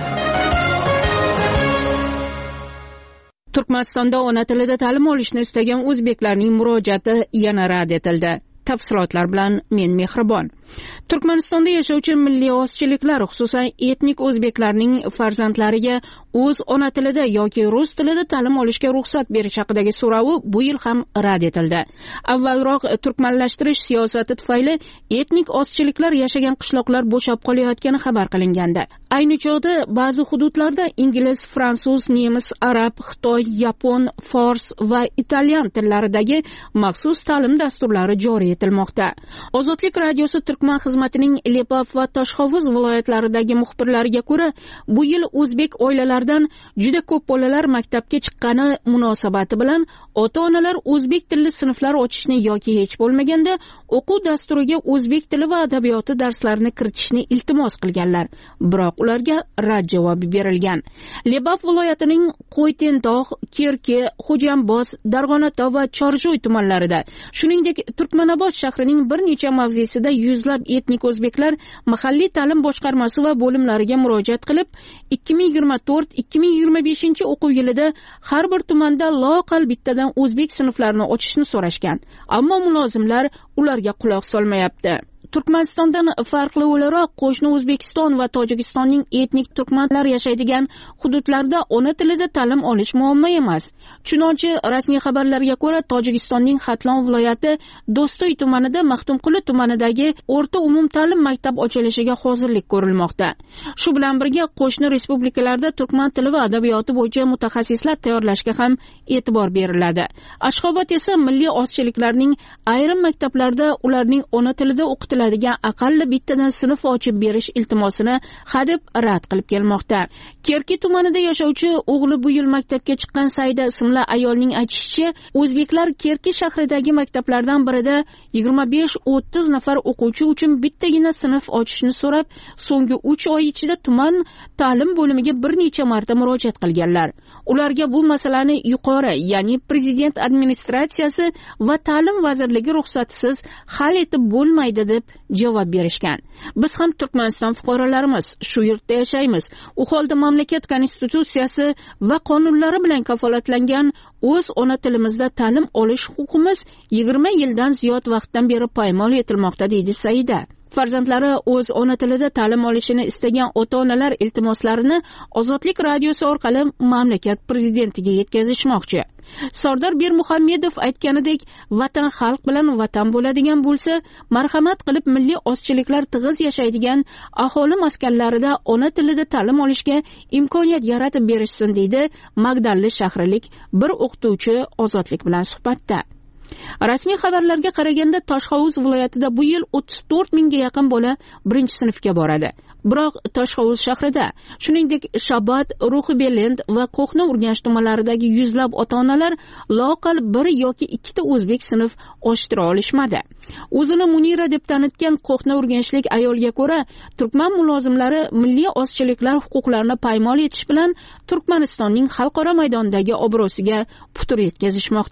Turkmanistonda ona tilida ta'lim olishni istagan o'zbeklarning murojaati yana rad etildi. Tafsilotlar bilan men Mehribon. Turkmanistonda yashovchi milliy ozchiliklar, xususan etnik o'zbeklarning farzandlariga o'z ona tilida yoki rus tilida ta'lim olishga ruxsat berish haqidagi so'rovi bu yil ham rad etildi. Avvalroq turkmanlashtirish siyosati tufayli etnik ozchiliklar yashagan qishloqlar bo'shab qolayotgani xabar qilingandi. Ayni chog'da ba'zi hududlarda ingliz, fransuz, nemis, arab, xitoy, yapon, fors va italyan tillaridagi maxsus ta'lim dasturlari joriy etilmoqda. Ozodlik radiosi Turkman xizmatining Lepaf va Toshhovuz viloyatlaridagi muxbirlariga ko'ra, bu yil o'zbek oilalaridan juda ko'p bolalar maktabga chiqqani munosabati bilan ota-onalar o'zbek tilli sinflar ochishni yoki hech bo'lmaganda o'quv dasturiga o'zbek tili va adabiyoti darslarini kiritishni iltimos qilganlar. Biroq ularga rad javobi berilgan. Lepaf viloyatining Qo'ytendog', Kerki, Xo'jamboz, Darg'onatov va Chorjoy tumanlarida, shuningdek Turkmanobod shahrining bir necha mavzesida yuzlab etnik o'zbeklar mahalliy ta'lim boshqarmasi va bo'limlariga murojaat qilib, ikki ming yigirma to'rt ikki ming yigirma beshinchi o'quv yilida har bir tumanda loqal bittadan o'zbek sinflarini ochishni so'rashgan. Ammo mulozimlar ularga quloq solmayapti. Turkmanistondan farqli o'laroq qo'shni O'zbekiston va Tojikistonning etnik turkmanlar yashaydigan hududlarda ona tilida ta'lim olish muammo emas. Chunonchi rasmiy xabarlarga ko'ra Tojikistonning Xatlon viloyati Do'stoy tumanida Maxtumquli tumanidagi o'rta umum ta'lim maktab ochilishiga hozirlik ko'rilmoqda. Shu bilan birga qo'shni respublikalarda turkman tili va adabiyoti bo'yicha mutaxassislar tayyorlashga ham e'tibor beriladi. Ashxobod esa milliy ozchiliklarning ayrim maktablarda ularning ona tilida o'qitiladigan aqalli bittadan sinf ochib berish iltimosini hadeb rad qilib kelmoqda. Kerki tumanida yashovchi o'g'li bu yil maktabga chiqqan Saida ismli ayolning aytishicha, o'zbeklar Kerki shahridagi maktablardan birida yigirma besh o'ttiz nafar o'quvchi uchun bittagina sinf ochishni so'rab, so'nggi uch oy ichida tuman ta'lim bo'limiga bir necha marta murojaat qilganlar. Ularga bu masalani yuqori, ya'ni prezident administratsiyasi va ta'lim vazirligi ruxsatisiz hal etib bo'lmaydi deb javob berishgan. Biz ham Turkmaniston fuqarolarimiz, shu yurtda yashaymiz. U holda mamlakat konstitutsiyasi va qonunlari bilan kafolatlangan o'z ona tilimizda ta'lim olish huquqimiz yigirma yildan ziyod vaqtdan beri poymol etilmoqda, deydi Saida. Farzandlari o'z ona tilida ta'lim olishini istagan ota-onalar iltimoslarini Ozodlik radiosi orqali mamlakat prezidentiga yetkazishmoqchi. Sardor Bermuhammedov aytganidek, vatan xalq bilan vatan bo'ladigan bo'lsa, marhamat qilib milliy ozchiliklar tig'iz yashaydigan aholi maskanlarida ona tilida ta'lim olishga imkoniyat yaratib berishsin, deydi Magdalli shahrilik bir o'qituvchi Ozodlik bilan suhbatda. Rasmiy xabarlarga qaraganda Toshhovuz viloyatida bu yil o'ttiz to'rt mingga yaqin bola birinchi sinfga boradi. Biroq Toshhovuz shahrida, shuningdek Shabat, Ruhibelend va Qo'hna Urganch tumanlaridagi yuzlab ota-onalar loqal bir yoki ikkita o'zbek sinf ochtira olishmadi. O'zini Munira deb tanitgan Qo'hna Urganchlik ayolga ko'ra, turkman mulozimlari milliy ozchiliklar huquqlarini paymol etish bilan Turkmanistonning xalqaro maydondagi obro'siga putur yetkazishmoqda.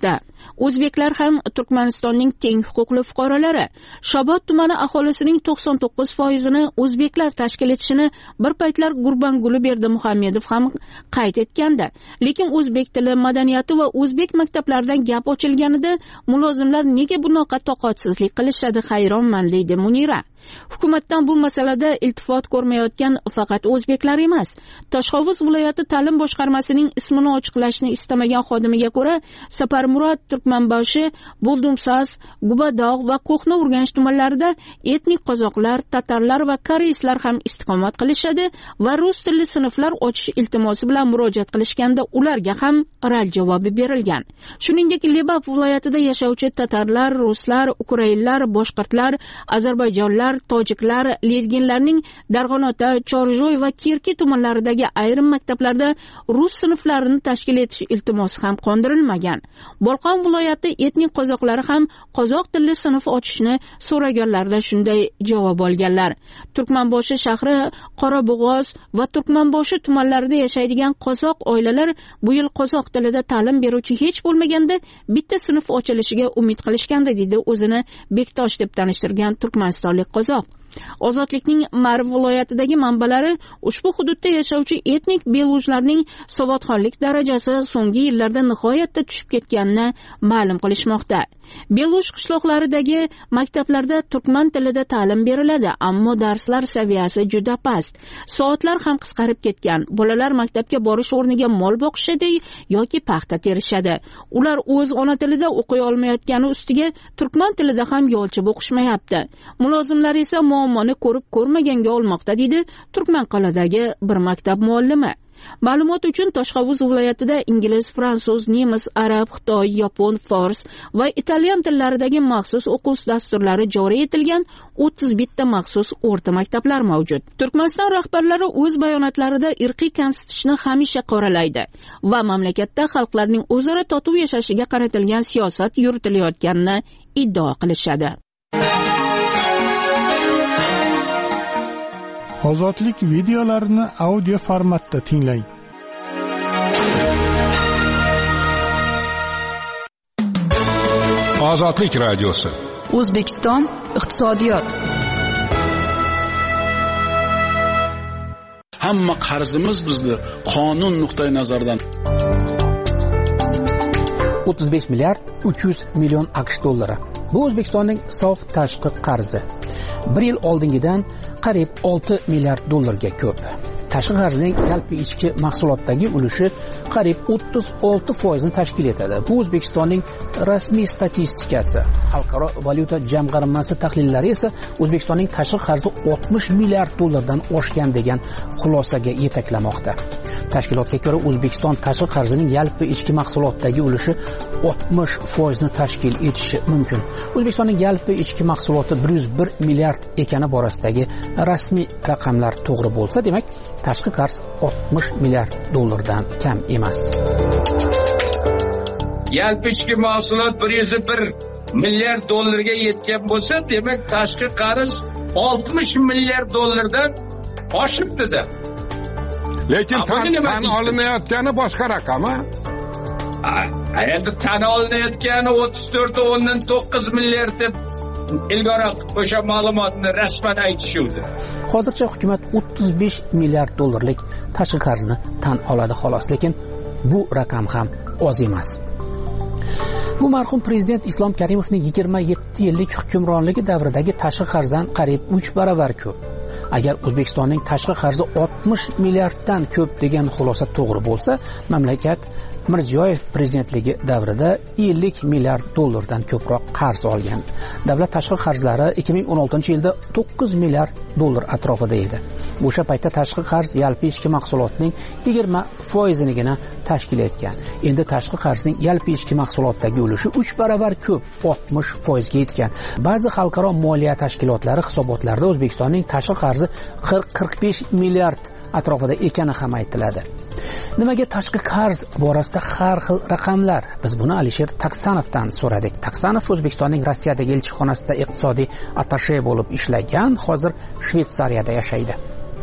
o'zbeklar ham Turkmanistonning teng huquqli fuqarolari. Shobod tumani aholisining to'qson to'qqiz foizini o'zbeklar tashkil etishini bir paytlar Gurbanguli Berdimuhamedov ham qayd etgandi. Lekin o'zbek tili, madaniyati va o'zbek maktablaridan gap ochilganida mulozimlar nega bunaqa toqatsizlik qilishadi hayronman deydi Munira. Hukumatdan bu masalada iltifot ko'rmayotgan faqat o'zbeklar emas. Toshxovuz viloyati ta'lim boshqarmasining ismini ochiqlashni istamagan xodimiga ko'ra, Saparmurod, Turkmanboshi, Buldumsas, Gubadog' va Qo'qni Urganch tumanlarida etnik qozoqlar, tatarlar va koreyslar ham istiqomat qilishadi va rus tilli sinflar ochish iltimosi bilan murojaat qilishganda ularga ham rad javobi berilgan. Shuningdek, Lebap viloyatida yashovchi tatarlar, ruslar, ukrainlar, boshqirdlar, ozarbayjonlar, tojiklar, lezginlarning Darg'anota, Chorjoy va Kirki tumanlaridagi ayrim maktablarda rus sinflarini tashkil etish iltimosi ham qondirilmagan. Bolqon viloyati etnik qozoqlari ham qozoq tilli sinf ochishni so'raganlarda shunday javob olganlar. Turkmanboshi shahri, Qorabog'oz va Turkmanboshi tumanlarida yashaydigan qozoq oilalar bu yil qozoq tilida ta'lim beruvchi hech bo'lmaganda bitta sinf ochilishiga umid qilishgandi, deydi o'zini Bektosh deb tanishtirgan turkmanistonlik qozoq. Ozodlikning Marv viloyatidagi manbalari ushbu hududda yashovchi etnik belujlarning savodxonlik darajasi so'nggi yillarda nihoyatda tushib ketganini ma'lum qilishmoqda. Beluj qishloqlaridagi maktablarda turkman tilida ta'lim beriladi, ammo darslar saviyasi juda past. Soatlar ham qisqarib ketgan. Bolalar maktabga borish o'rniga mol boqishadi yoki paxta terishadi. Ular o'z ona tilida o'qiy olmayotgani ustiga turkman tilida ham yolchib o'qishmayapti. Mulozimlar esa muammoni ko'rib ko'rmaganga olmoqda, deydi Turkmanqal'adagi bir maktab muallimi. Ma'lumot uchun Toshxovuz viloyatida ingliz, fransuz, nemis, arab, xitoy, yapon, fors va italyan tillaridagi maxsus o'quv dasturlari joriy etilgan o'ttiz bitta maxsus o'rta maktablar mavjud. Turkmaniston rahbarlari o'z bayonotlarida irqiy kamsitishni hamisha qoralaydi va mamlakatda xalqlarning o'zaro totuv yashashiga qaratilgan siyosat yuritilayotganini iddao qilishadi. Ozodlik videolarini audio formatda tinglang. Ozodlik radiosi. O'zbekiston iqtisodiyot. Hamma qarzimiz bizni qonun nuqtai nazaridan o'ttiz besh milliard uch yuz million AQSh dollari. Bu O'zbekistonning sof tashqi qarzi. Bir yil oldingidan qariyb olti milliard dollarga ko'p. Tashqi qarzning yalpi ichki mahsulotdagi ulushi qariyb o'ttiz olti foizni tashkil etadi. Bu O'zbekistonning rasmiy statistikasi. Xalqaro valyuta jamg'armasi tahlillari esa O'zbekistonning tashqi qarzi oltmish milliard dollardan oshgan degan xulosaga yetaklamoqda. Tashkilotga ko'ra O'zbekiston tashqi qarzining yalpi ichki mahsulotdagi ulushi oltmish foizni tashkil etishi mumkin. O'zbekistonning yalpi ichki mahsuloti bir yuz bir milliard ekani borasidagi rasmiy raqamlar to'g'ri bo'lsa, demak, tashqi qarz oltmish milliard dollardan kam emas. Yalpi ichki mahsulot bir yuz bir milliard dollarga yetgan bo'lsa, demak, tashqi qarz oltmish milliard dollardan oshibdi-da. Lekin tan olinayotgani boshqa raqam, ha? Endi tan olinayotgani o'ttiz to'rt o'ndan to'qqiz milliard deb ilgari o'sha ma'lumotni rasman aytishuvdi. Hozircha hukumat o'ttiz besh milliard dollarlik tashqi qarzni tan oladi xolos, lekin bu raqam ham oz emas. Bu marhum prezident Islom Karimovning yigirma yetti yillik hukmronligi davridagi tashqi qarzdan qariyb uch baravar ko'p. Agar O'zbekistonning tashqi qarzi oltmish milliarddan ko'p degan xulosa to'g'ri bo'lsa, mamlakat Mirziyoyev prezidentligi davrida ellik milliard dollardan ko'proq qarz olgan. Davlat tashqi qarzlari ikki ming o'n oltinchi yilda to'qqiz milliard dollar atrofida edi. O'sha paytda tashqi qarz yalpi ichki mahsulotning yigirma foizinigina tashkil etgan. Endi tashqi qarzning yalpi ichki mahsulotdagi ulushi uch baravar ko'p, oltmish foizga yetgan. Ba'zi xalqaro moliya tashkilotlari hisobotlarida O'zbekistonning tashqi qarzi qirq qirq besh milliard atrofida ekani ham aytiladi. Nimaga tashqi qarz borasida har xil raqamlar? Biz buni Alisher Taksanovdan so'radik. Taksanov O'zbekistonning Rossiyadagi elchixonasida iqtisodiy attashe bo'lib ishlagan, hozir Shveysariyada yashaydi.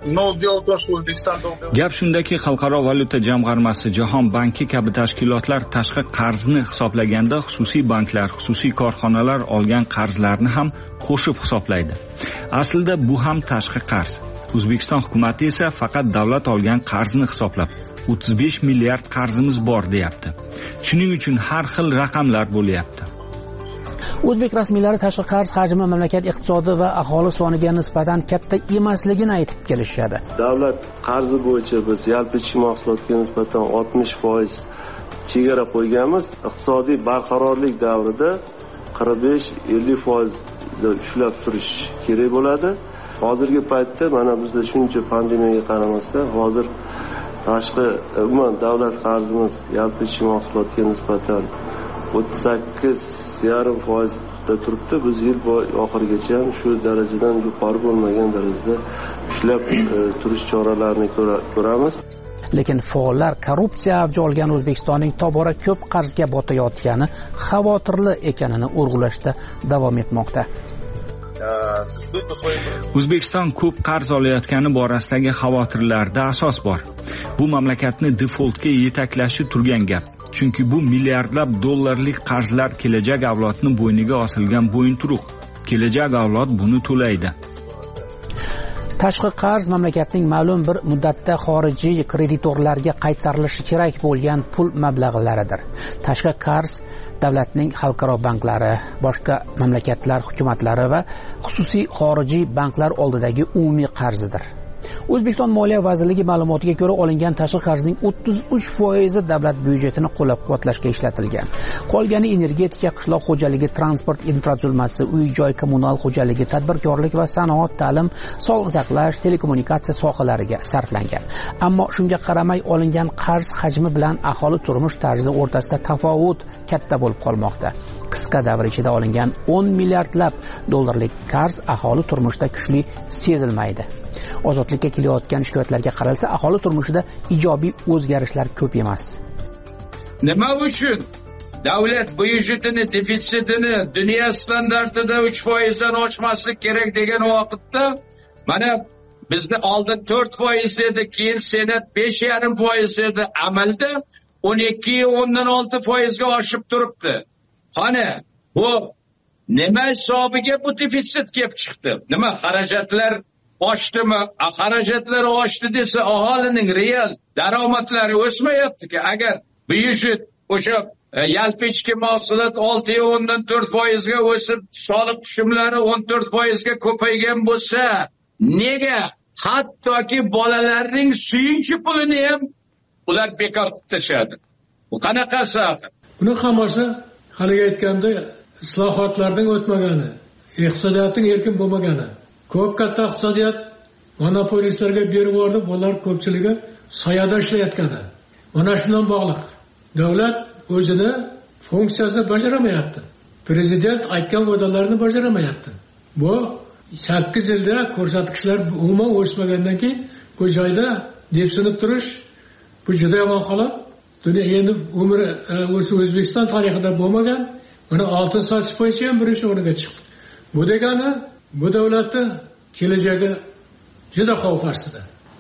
Gap shundaki, Xalqaro valyuta jamg'armasi, Jahon banki kabi tashkilotlar tashqi qarzni hisoblaganda xususiy banklar, xususiy korxonalar olgan qarzlarni ham qo'shib hisoblaydi. Aslida bu ham tashqi qarz. O'zbekiston hukumati esa faqat davlat olgan qarzni hisoblab o'ttiz besh milliard qarzimiz bor deyapti. Shuning uchun har xil raqamlar bo'lyapti. O'zbek rasmiylari tashqi qarz hajmi mamlakat iqtisodi va aholi soniga nisbatan katta emasligini aytib kelishadi. Davlat qarzi bo'yicha biz yalpi ichki mahsulotga nisbatan oltmish foiz chegara qo'yganmiz. Iqtisodiy barqarorlik davrida qirq besh ellik foiz ushlab turish kerak bo'ladi. Hozirgi paytda mana bizda shuncha pandemiyaga qaramasdan hozir tashqi umuman davlat qarzimiz yalpi ichki mahsulotga nisbatan o'ttiz sakkiz yarim foizda turibdi. Biz yil oxirigacha ham shu darajadan yuqori bo'lmagan darajada ushlab e, turish choralarini ko'ramiz. Lekin faollar korrupsiya avj olgan O'zbekistonning tobora ko'p qarzga botayotgani xavotirli ekanini urg'ulashda davom etmoqda. O'zbekiston ko'p qarz olayotgani borasidagi xavotirlarda asos bor. Bu mamlakatni defoltga yetaklashi turgan gap. Chunki bu milliardlab dollarlik qarzlar kelajak avlodni bo'yniga osilgan bo'yinturuq. Kelajak avlod buni to'laydi. Tashqi qarz mamlakatning ma'lum bir muddatda xorijiy kreditorlarga qaytarilishi kerak bo'lgan pul mablag'laridir. Tashqi qarz davlatning xalqaro banklari, boshqa mamlakatlar hukumatlari va xususiy xorijiy banklar oldidagi umumiy qarzidir. O'zbekiston Moliya vazirligi ma'lumotiga ko'ra, olingan tashqi qarzning o'ttiz uch foizi davlat byudjetini qo'llab-quvvatlashga ishlatilgan. Qolgani energetika, qishloq xo'jaligi, transport infratuzilmasi, uy-joy, kommunal xo'jaligi, tadbirkorlik va sanoat, ta'lim, sog'liqni saqlash, telekommunikatsiya sohalariga sarflangan. Ammo shunga qaramay olingan qarz hajmi bilan aholi turmush tarzi o'rtasida tafovut katta bo'lib qolmoqda. Qisqa davr ichida olingan o'n milliardlab dollarlik qarz aholi turmushida kuchli sezilmaydi. Ozodlikka kelayotgan shikoyatlarga qaralsa, aholi turmushida ijobiy o'zgarishlar ko'p emas. Nima uchun davlat byudjetini defitsitini dunyo standartida uch foizdan oshmaslik kerak degan vaqtda mana bizni oldin to'rt foiz edi, keyin senat besh yarim foiz edi, amalda o'n ikki o'ndan olti foizga oshib turibdi. Qani bu nima hisobiga bu defitsit kelib chiqdi? Nima xarajatlar oshdimi? Xarajatlar oshdi desa aholining real daromadlari o'smayapti-ki. Agar byudjet o'sha yalpi ichki mahsulot olti o'ndan to'rt foizga o'sib, soliq tushumlari o'n to'rt foizga ko'paygan bo'lsa, nega hattoki bolalarning suyunchi pulini ham ular bekor qilib tashladi? Bu qanaqasi? Buni hammasi hali aytganda islohotlardan o'tmagani, iqtisodiyotning erkin bo'lmagani. Ko'p katta iqtisodiyot monopolistlarga berib yubordi, bular ko'pchiligi soyada ishlayotgani. Mana shundan bog'liq. Davlat o'zini funksiyasini bajaramayapti. Prezident aytgan va'dalarni bajaramayapti. Bu sakkiz yilda ko'rsatkichlar umuman o'smagandan keyin bu joyda depsinib turish bu juda yomon holat. Dunyo endi umri O'zbekiston tarixida bo'lmagan, mana oltin sotish bo'yicha ham birinchi o'ringa chiqdi. Bu degani bu davlatni kelajagi juda xavf ostida.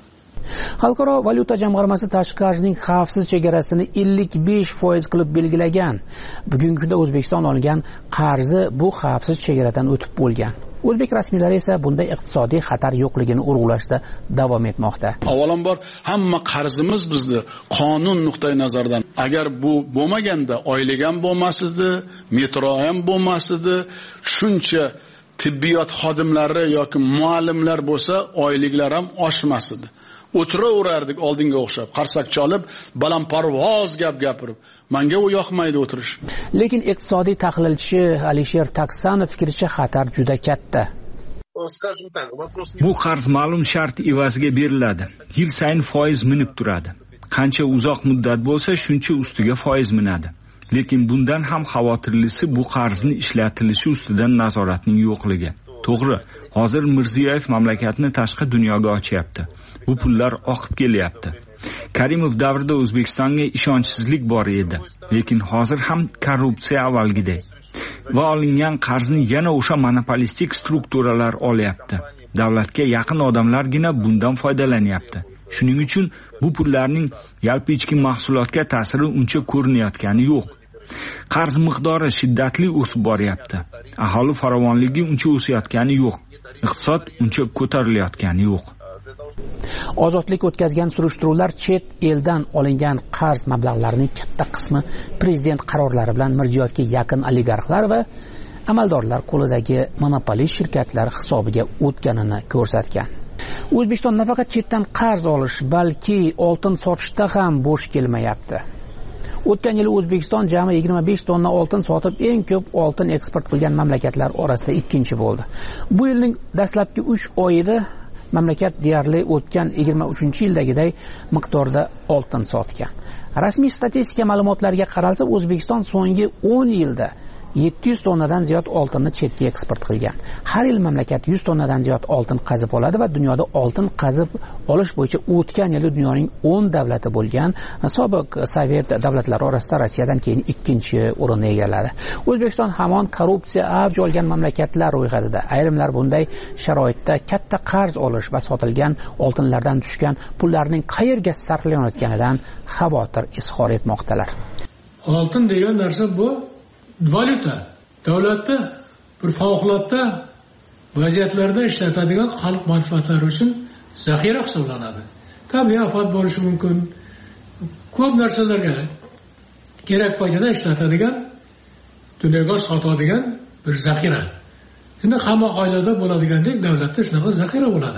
Xalqaro valyuta jamg'armasi tashqi qarzning xavfsiz chegarasini ellik besh foiz qilib belgilagan. Bugungi kunda O'zbekiston olgan qarzi bu xavfsiz chegaradan o'tib bo'lgan. O'zbek rasmiylari esa bunday iqtisodiy xatar yo'qligini urg'ulashda davom etmoqda. Avvalambor hamma qarzimiz bizni qonun nuqtai nazaridan agar bu bo'lmaganda oylik ham bo'lmasdi, metro ham bo'lmasdi, shuncha tibbiyot xodimlari yoki muallimlar bo'lsa oyliklar ham oshmasdi. O'tiraverardik oldinga o'xshab, qarsak chalib, balandparvoz gap gapirib. Menga u yoqmaydi o'tirish. Lekin iqtisodiy tahlilchi Alisher Taksanov fikricha xatar juda katta. Bu qarz ma'lum shart evaziga beriladi. Yil sayin foiz minib turadi. Qancha uzoq muddat bo'lsa, shuncha ustiga foiz minadi. Lekin bundan ham xavotirlisi bu qarzni ishlatilishi ustidan nazoratning yo'qligi. To'g'ri, hozir Mirziyoyev mamlakatni tashqi dunyoga ochyapti. Bu pullar oqib kelyapti. Karimov davrida O'zbekistonga ishonchsizlik bor edi, lekin hozir ham korrupsiya avvalgiday. Va olingan qarzni yana o'sha monopolistik strukturalar olyapti. davlatga yaqin odamlargina bundan foydalanyapti. Shuning uchun bu pullarning yalpi ichki mahsulotga ta'siri uncha ko'rinayotgani yo'q. Qarz miqdori shiddatli o'sib boryapti. Aholi farovonligi uncha o'sayotgani yo'q. Iqtisod uncha ko'tarilayotgani yo'q. Ozodlik o'tkazgan surishtiruvlar chet eldan olingan qarz mablag'larining katta qismi prezident qarorlari bilan Mirziyoyevga yaqin oligarxlar va amaldorlar qo'lidagi monopolist shirkatlar hisobiga o'tganini ko'rsatgan. O'zbekiston nafaqat chetdan qarz olish, balki oltin sotishda ham bo'sh kelmayapti. O'tgan yili O'zbekiston jami yigirma besh tonna oltin sotib, eng ko'p oltin eksport qilgan mamlakatlar orasida ikkinchi bo'ldi. Bu yilning dastlabki uch oyida mamlakat deyarli o'tgan yigirma uchinchi yildagiday miqdorda oltin sotgan. Rasmiy statistika ma'lumotlariga qaralsa, O'zbekiston so'nggi o'n yilda yetti yuz tonnadan ziyod oltinni chetga eksport qilgan. Har yil mamlakat yuz tonnadan ziyod oltin qazib oladi va dunyoda oltin qazib olish bo'yicha o'tgan yili dunyoning o'n davlati bo'lgan sobiq Sovet davlatlari orasida Rossiyadan keyin ikkinchi o'rinni egalladi. O'zbekiston hamon korrupsiya avj olgan mamlakatlar ro'yxatida. Ayrimlar bunday sharoitda katta qarz olish va sotilgan oltinlardan tushgan pullarning qayerga sarflanayotganidan xavotir izhor etmoqdalar. Oltin degan narsa bu valyuta. Davlatda bir favqulodda vaziyatlarda ishlatadigan xalq manfaatlari uchun zaxira hisoblanadi. Tabiiy ofat bo'lishi mumkin. Ko'p narsalarga kerak paytida ishlatadigan, dunyoga sotadigan bir zaxira. Endi hamma oilada bo'ladigandek davlatda shunaqa zaxira bo'ladi.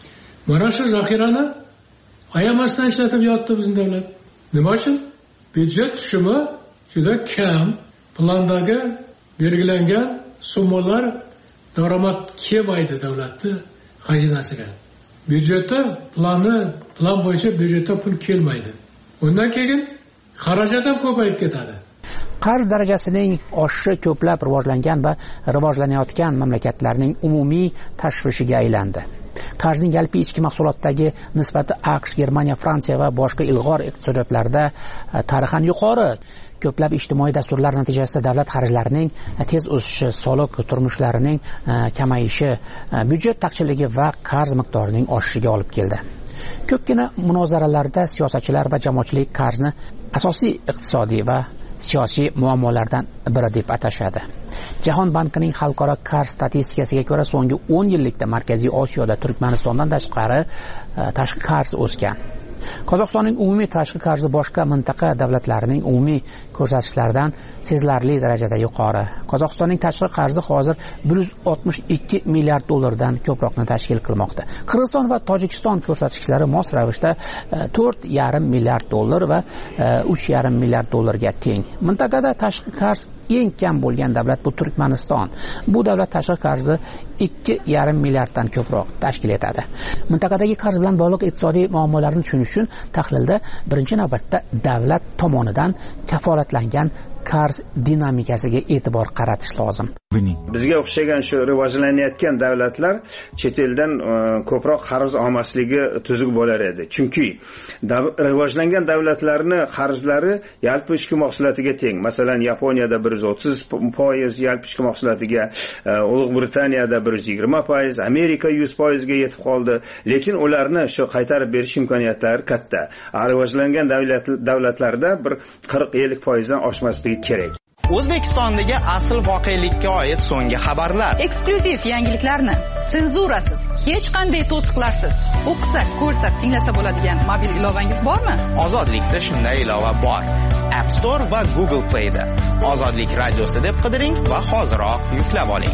Mana shu zaxirani ayamasdan ishlatib yotdi bizning davlat. Nima uchun? Byudjet tushumi juda kam. Plandagi belgilangan summalar daromad kelmaydi davlatning xazinasiga. Byudjetda plani, plan bo'yicha byudjetda pul kelmaydi. Undan keyin xarajat ham ko'payib ketadi. Qarz darajasining oshishi ko'plab rivojlangan va rivojlanayotgan mamlakatlarning umumiy tashvishiga aylandi. Qarzning yalpi ichki mahsulotdagi nisbati AQSh, Germaniya, Fransiya va boshqa ilg'or iqtisodiyotlarda tarixan yuqori. Ko'plab ijtimoiy dasturlar natijasida davlat xarajlarining tez o'sishi, soliq turmushlarining kamayishi, byudjet taqchilligi va qarz miqdorining oshishiga olib keldi. Ko'pgina munozaralarda siyosatchilar va jamoatchilik qarzni asosiy iqtisodiy va siyosiy muammolardan biri deb atashadi. Jahon bankining xalqaro qarz statistikasiga ko'ra, so'nggi o'n yillikda Markaziy Osiyoda Turkmanistondan tashqari tashqi qarz o'sgan. Qozog'istonning umumiy tashqi qarzi boshqa mintaqa davlatlarining umumiy ko'rsatkichlaridan sezilarli darajada yuqori. Qozog'istonning tashqi qarzi hozir bir yuz oltmish ikki milliard dollardan ko'proqni tashkil qilmoqda. Qirg'iziston va Tojikiston ko'rsatkichlari mos ravishda to'rt yarim milliard dollar va uch yarim milliard dollarga teng. Mintaqada tashqi qarz eng kam bo'lgan davlat bu Turkmaniston. Bu davlat tashqi qarzi ikki yarim milliarddan ko'proq tashkil etadi. Mintaqadagi qarz bilan bog'liq iqtisodiy muammolarni tushunish uchun tahlilda birinchi navbatda davlat tomonidan kafolatlangan qarz dinamikasiga e'tibor qaratish lozim. Bizga o'xshagan shu rivojlanayotgan davlatlar chet eldan ko'proq qarz olmasligi tuzuk bo'lar edi. Chunki rivojlangan davlatlarning qarzlari yalpi ichki mahsulotiga teng. Masalan, Yaponiyada bir yuz o'ttiz foiz yalpi ichki mahsulotiga, Ulug' Britaniyada bir yuz yigirma foiz, Amerika yuz foiz ga yetib qoldi. Lekin ularni shu qaytarib berish imkoniyatlari katta. Rivojlangan davlatlarda bir qirq ellik foiz dan oshmasligi kerak. O'zbekistondagi asl voqelikka oid so'nggi xabarlar. Eksklyuziv yangiliklarni senzurasiz, hech qanday to'siqlarsiz o'qisa, ko'rsa, tinglasa bo'ladigan mobil ilovangiz bormi? Ozodlikda shunday ilova bor. App Store va Google Play da. Ozodlik radiosi deb qidiring va hoziroq yuklab oling.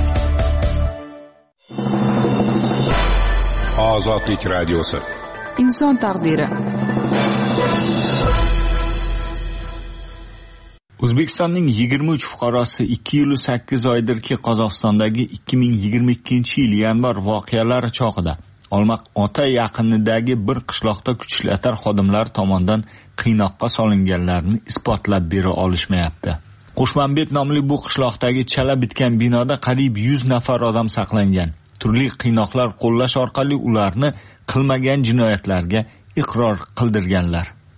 Ozodlik radiosi. Inson taqdiri. O'zbekistonning yigirma uch fuqarosi ikki yil sakkiz oydirki Qozog'istondagi ikki ming yigirma ikkinchi yil yanvar voqealari chog'ida Olmaqota yaqinidagi bir qishloqda kuchishlar xodimlar tomonidan qiynoqqa solinganlarini isbotlab bera olishmayapti. Qo'shmanbet nomli bu qishloqdagi chala bitgan binoda qariyb yuz nafar odam saqlangan. Turli qiynoqlar qo'llash orqali ularni qilmagan jinoyatlarga iqror qildirganlar.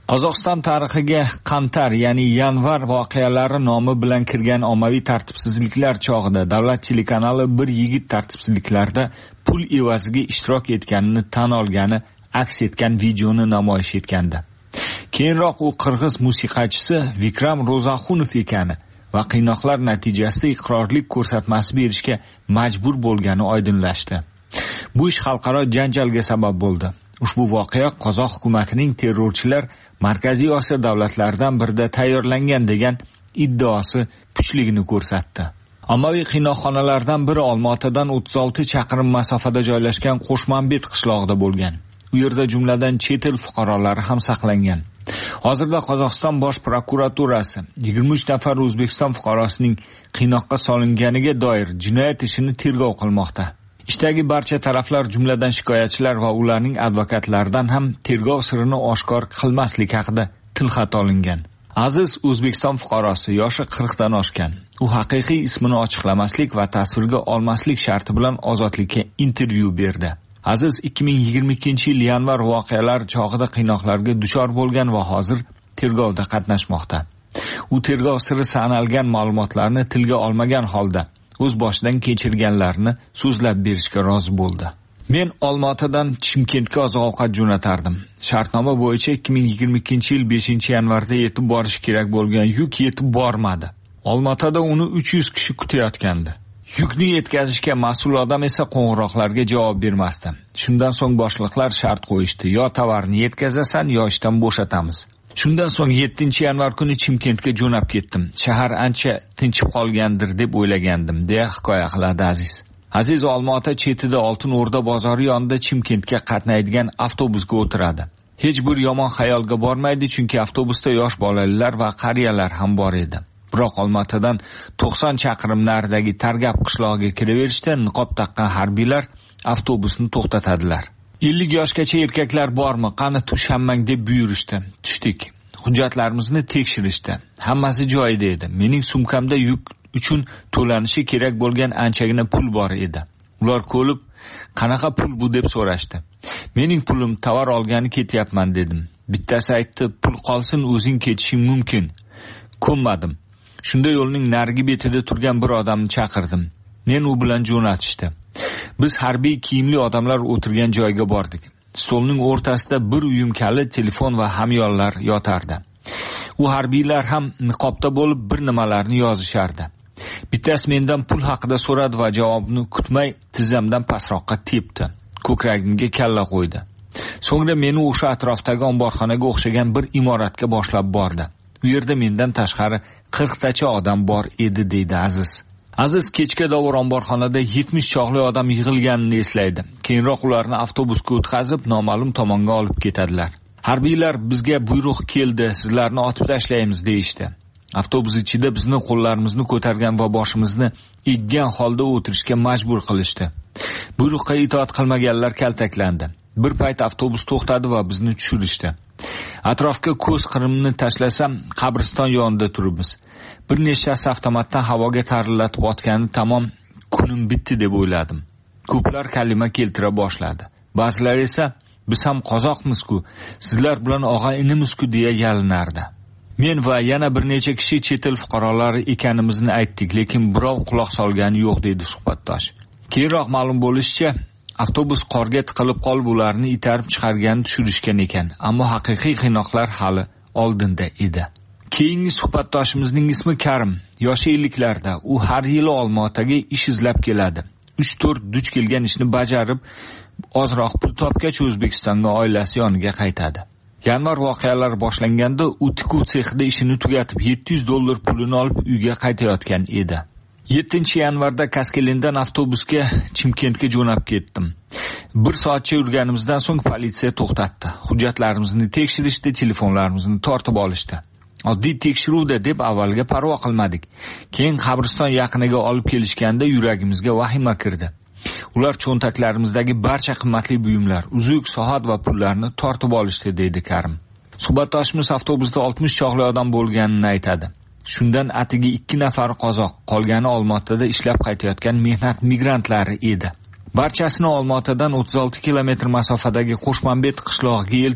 Qozog'iston tarixiga Qantar, ya'ni yanvar voqealari nomi bilan kirgan ommaviy tartibsizliklar chog'ida davlat telekanali bir yigit tartibsizliklarda pul evaziga ishtirok etganini tan olgani aks etgan videoni namoyish etgandi. Keyinroq u qirg'iz musiqachisi Vikram Ro'zaxunov ekani va qiynoqlar natijasida iqrorlik ko'rsatmasi berishga majbur bo'lgani oydinlashdi. Bu ish xalqaro janjalga sabab bo'ldi. Ushbu voqea Qozoq hukumatining terrorchilar Markaziy Osiyo davlatlaridan birida tayyorlangan degan iddaosi kuchligini ko'rsatdi. Ommaviy qiynoqxonalardan biri Olmaotadan o'ttiz olti chaqirim masofada joylashgan Qo'shmanbet qishlog'ida bo'lgan. U yerda jumladan chet el fuqarolari ham saqlangan. Hozirda Qozog'iston bosh prokuraturasi yigirma uch nafar O'zbekiston fuqarosining qiynoqqa solinganiga doir jinoyat ishini tergov qilmoqda. Ishdagi barcha taraflar, jumladan shikoyatchilar va ularning advokatlaridan ham tergov sirini oshkor qilmaslik haqida tilxat olingan. Aziz O'zbekiston fuqarosi yoshi qirq dan oshgan. U haqiqiy ismini ochiqlamaslik va tasvirga olmaslik sharti bilan ozodlikka intervyu berdi. Aziz ikki ming yigirma ikkinchi yil yanvar voqealar chog'ida qiynoqlarga duchor bo'lgan va hozir tergovda qatnashmoqda. U tergov siri sanalgan ma'lumotlarni tilga olmagan holda o'z boshidan kechirganlarini so'zlab berishga rozi bo'ldi. Men Olmaotadan Chimkentga oziq-ovqat jo'natardim. Shartnoma bo'yicha ikki ming yigirma ikkinchi yil beshinchi yanvarda yetib borish kerak bo'lgan yuk yetib bormadi. Olmaotada uni uch yuz kishi kutayotgandi. Yukni yetkazishga mas'ul odam esa qo'ng'iroqlarga javob bermasdi. Shundan so'ng boshliqlar shart qo'yishdi: yo tovarni yetkazasan, yo ishdan bo'shatamiz. Shundan so'ng yettinchi yanvar kuni Chimkentga jo'nab ketdim. Shahar ancha tinchib qolgandir deb o'ylagandim, deya hikoya qiladi Aziz. Aziz Olmaota chetida Oltin O'rda bozori yonida Chimkentga qatnaydigan avtobusga o'tiradi. Hech bir yomon xayolga bormaydi, chunki avtobusda yosh bolalar va qariyalar ham bor edi. Biroq Olmaotadan to'qson chaqirim naridagi Targab qishlog'iga kiraverishda niqob taqqan harbiylar avtobusni to'xtatadilar. ellik yoshgacha erkaklar bormi, qani tush hammang deb buyurishdi. Tushdik. Hujjatlarimizni tekshirishdi. Hammasi joyida edi. Mening sumkamda yuk uchun to'lanishi kerak bo'lgan anchagina pul bor edi. Ular ko'lib, qanaqa pul bu deb so'rashdi. Mening pulim, tovar olgani ketyapman dedim. Bittasi aytdi, pul qolsin, o'zing ketishing mumkin. Ko'nmadim. Shunda yo'lning narigi betida turgan bir odamni chaqirdim. Men u bilan jo'natishdi. Biz harbiy kiyimli odamlar o'tirgan joyga bordik. Stolning o'rtasida bir uyum kalit, telefon va hamyonlar yotardi. U harbiylar ham niqobda bo'lib bir nimalarni yozishardi. Bittasi mendan pul haqida so'radi va javobni kutmay tizzamdan pastroqqa tepdi. Ko'kragimga kalla qo'ydi. So'ngra meni o'sha atrofdagi omborxonaga o'xshagan bir imoratga boshlab bordi. U yerda mendan tashqari qirqtacha odam bor edi, deydi Aziz. Aziz kechga dovur omborxonada yetmish chog'li odam yig'ilganini eslaydi. Keyinroq ularni avtobusga o'tkazib noma'lum tomonga olib ketadilar. Harbiylar bizga buyruq keldi, sizlarni otib tashlaymiz deyishdi. Avtobus ichida bizni qo'llarimizni ko'targan va boshimizni eggan holda o'tirishga majbur qilishdi. Buyruqqa itoat qilmaganlar kaltaklandi. Bir payt avtobus to'xtadi va bizni tushirishdi. Atrofga ko'z qirimni tashlasam, qabriston yonida turibmiz. Bir nechtasi avtomatdan havoga tarillatib otgani tamom, kunim bitdi deb o'yladim. Ko'plar kalima keltira boshladi. Ba'zilar esa biz ham qozoqmiz-ku, sizlar bilan og'a-inimiz-ku deya yalinardi. Men va yana bir necha kishi chet el fuqarolari ekanimizni aytdik, lekin birov quloq solgani yo'q, deydi suhbatdosh. Keyinroq ma'lum bo'lishicha, avtobus qorga tiqilib qolib, ularni itarib chiqargani tushirishgan ekan, ammo haqiqiy qiynoqlar hali oldinda edi. Keyingi suhbatdoshimizning ismi Karim. Yoshi elliklarda. U har yili Olmaotaga ish izlab keladi. uch to'rt duch kelgan ishni bajarib, ozroq pul topgach O'zbekistonga oilasi yoniga qaytadi. Yanvar voqealari boshlanganda u tikuv sexida ishini tugatib yetti yuz dollar pulini olib uyga qaytayotgan edi. yettinchi yanvarda Kaskelindan avtobusga Chimkentga jo'nab ketdim. Bir soatcha yurganimizdan so'ng politsiya to'xtatdi. Hujjatlarimizni tekshirishdi, telefonlarimizni tortib olishdi. Oddiy tekshiruvda deb avvalga parvo qilmadik. Keyin qabriston yaqiniga olib kelishganda yuragimizga vahima kirdi. Ular cho'ntaklarimizdagi barcha qimmatli buyumlar, uzuk, soat va pullarni tortib olishdi, deydi Karim. Suhbatdoshimiz avtobusda oltmish chog'li odam bo'lganini aytadi. Shundan atigi ikki nafar qozoq, qolgani Olmaotada ishlab qaytayotgan mehnat migrantlari edi. Barchasini Olmaotadan o'ttiz olti kilometr masofadagi Qo'shmanbet qishlog'iga eltib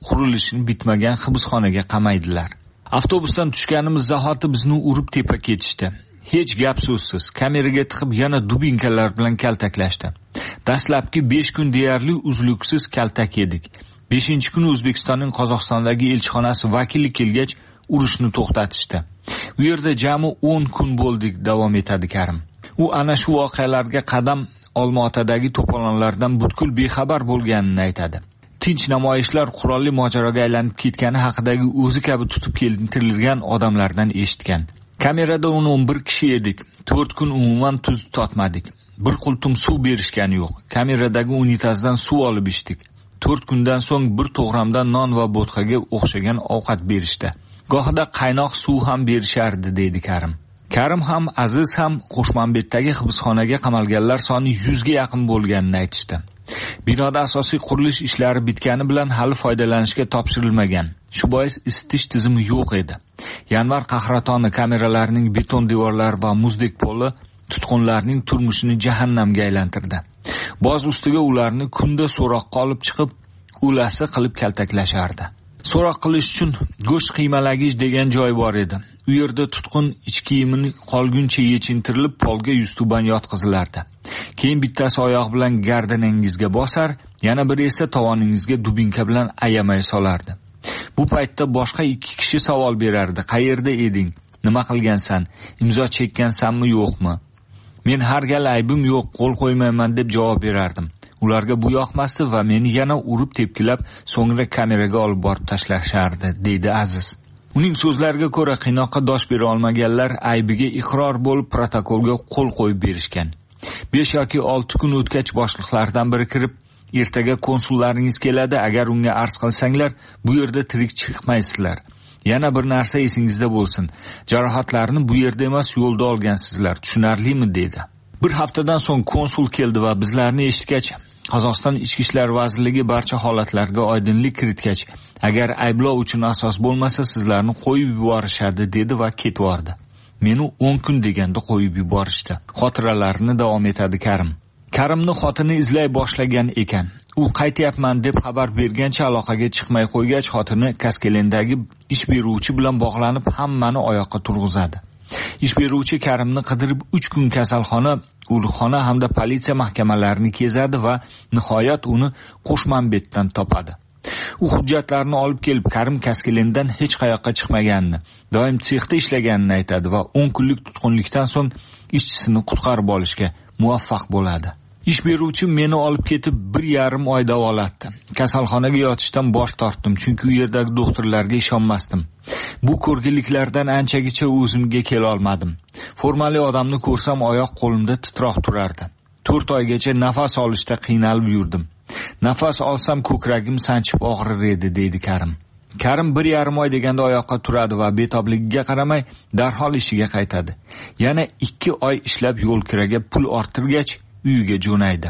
qurilishini bitmagan hibsxonaga qamaydilar. Avtobusdan tushganimiz zahoti bizni urib tepa ketishdi. Hech gap so'zsiz kameraga tiqib yana dubinkalar bilan kaltaklashdi. Dastlabki besh kun deyarli uzluksiz kaltak yedik. beshinchi kuni O'zbekistonning Qozog'istondagi elchixonasi vakili kelgach urushni to'xtatishdi. U yerda jami o'n kun bo'ldik, davom etadi Karim. U ana shu voqealarga qadam Olmaotadagi to'polonlardan butkul bexabar bo'lganini aytadi. Tinch namoyishlar qurolli mojaroga aylanib ketgani haqidagi o'zi kabi tutib keltirilgan odamlardan eshitgan. Kamerada o'n o'n bir kishi edik. to'rt kun umuman tuz totmadik. Bir qultum suv berishgani yo'q. Kameradagi unitazdan suv olib ichdik. to'rt kundan so'ng bir to'g'ramdan non va bo'tqaga o'xshagan ovqat berishdi. Gohida qaynoq suv ham berishardi, deydi Karim. Karim ham, Aziz ham Qo'shmanbetdagi hibsxonaga qamalganlar soni yuzga yaqin bo'lganini aytishdi. Binoda asosiy qurilish ishlari bitgani bilan hali foydalanishga topshirilmagan. Shu bois isitish tizimi yo'q edi. Yanvar qahratoni kameralarining beton devorlari va muzdek poli tutqunlarning turmushini jahannamga aylantirdi. Boz ustiga ularni kunda so'roqqa olib chiqib, ulasi qilib kaltaklashardi. So'roq qilish uchun go'sht qiymalagich degan joy bor edi. U yerda tutqun ich kiyimini qolguncha yechintirilib polga yuztuban yotqizilardi. Keyin bittasi oyoq bilan gardaningizga bosar, yana biri esa tovoningizga dubinka bilan ayamay solardi. Bu paytda boshqa ikki kishi savol berardi. Qayerda eding? Nima qilgansan? Imzo chekkansanmi, yo'qmi? Men har gal aybim yo'q, qo'l qo'ymayman deb javob berardim. Ularga bu yoqmasdi va meni yana urib tepkilab, so'ngra kameraga olib borib tashlashardi, deydi Aziz. Uning so'zlariga ko'ra qiynoqqa dosh bera olmaganlar aybiga iqror bo'lib protokolga qo'l qo'yib berishgan. besh yoki olti kun o'tgach boshliqlardan biri kirib, ertaga konsullaringiz keladi, agar unga arz qilsanglar, bu yerda tirik chiqmaysizlar. Yana bir narsa esingizda bo'lsin. Jarohatlarni bu yerda emas, yo'lda olgansizlar. Tushunarlimi, dedi. Bir haftadan so'ng konsul keldi va bizlarni eshitgach, Qozog'iston Ichki ishlar vazirligi barcha holatlarga oydinlik kiritgach, agar ayblov uchun asos bo'lmasa, sizlarni qo'yib yuborishadi, dedi va ketvordi. Meni o'n kun deganda qo'yib yuborishdi. Xotiralarini davom etadi Karim. Karimni xotini izlay boshlagan ekan. U qaytyapman deb xabar bergancha aloqaga chiqmay qo'ygach, xotini Kaskelendagi ish beruvchi bilan bog'lanib hammani oyoqqa turg'izadi. Ish beruvchi Karimni qidirib uch kun kasalxona, ulxona hamda politsiya mahkamalarini kezadi va nihoyat uni Qo'shmanbetdan topadi. U hujjatlarni olib kelib, Karim Kaskelendan hech qayoqqa chiqmaganini, doim sexda ishlaganini aytadi va o'n kunlik tutqunlikdan so'ng ishchisini qutqarib olishga muvaffaq bo'ladi. Ish beruvchi meni olib ketib bir yarim oy davolatdi. Kasalxonaga yotishdan bosh tortdim, chunki u yerdagi doktorlarga ishonmasdim. Bu ko'rgiliklardan anchagacha o'zimga kela olmadim. Formali odamni ko'rsam oyoq qo'limda titroq turardi. to'rt oygacha nafas olishda qiynalib yurdim. Nafas olsam ko'kragim sanchib og'rir edi, deydi Karim. Karim bir yarim oy deganda oyoqqa turadi va betobligiga qaramay darhol ishiga qaytadi. Yana ikki oy ishlab yo'l kiraga pul orttirgach uyiga jo'naydi.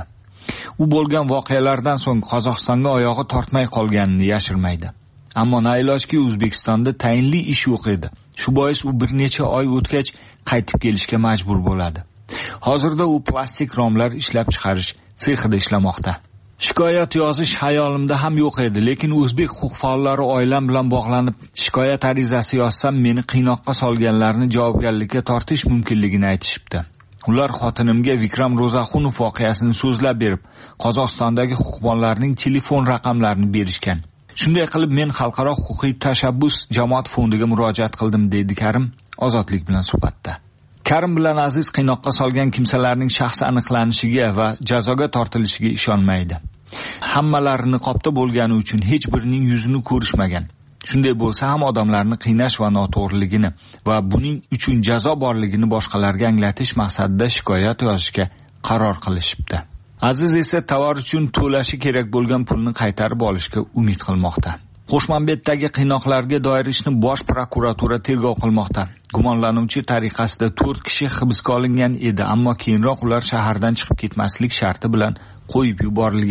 U bo'lgan voqealardan so'ng Qozog'istonga oyog'i tortmay qolganini yashirmaydi. Ammo nailojki O'zbekistonda tayinli ish yo'q edi. Shu bois u bir necha oy o'tgach qaytib kelishga majbur bo'ladi. Hozirda u plastik romlar ishlab chiqarish sexida ishlamoqda. Shikoyat yozish hayolimda ham yo'q edi, lekin o'zbek huquq faollari oilam bilan bog'lanib, shikoyat arizasi yozsam meni qiynoqqa solganlarni javobgarlikka tortish mumkinligini aytishibdi. Ular xotinimga Vikram Ro'zaxunov voqeasini so'zlab berib, Qozog'istondagi huquqbonlarning telefon raqamlarini berishgan. Shunday qilib men xalqaro huquqiy tashabbus jamoat fondiga murojaat qildim, deydi Karim Ozodlik bilan suhbatda. Karim bilan Aziz qiynoqqa solgan kimsalarning shaxsi aniqlanishiga va jazoga tortilishiga ishonmaydi. Hammalari niqobda bo'lgani uchun hech birining yuzini ko'rishmagan. Shunday bo'lsa ham odamlarni qiynash va noto'g'riligini va buning uchun jazo borligini boshqalarga anglatish maqsadida shikoyat yozishga qaror qilishibdi. Aziz esa tovar uchun to'lashi kerak bo'lgan pulni qaytarib olishga umid qilmoqda. Qo'shmanbetdagi qiynoqlarga doir ishni bosh prokuratura tergov qilmoqda. Gumonlanuvchi tariqasida to'rt kishi hibsga olingan edi, ammo keyinroq ular shahardan chiqib ketmaslik sharti bilan qo'yib yuborilgan.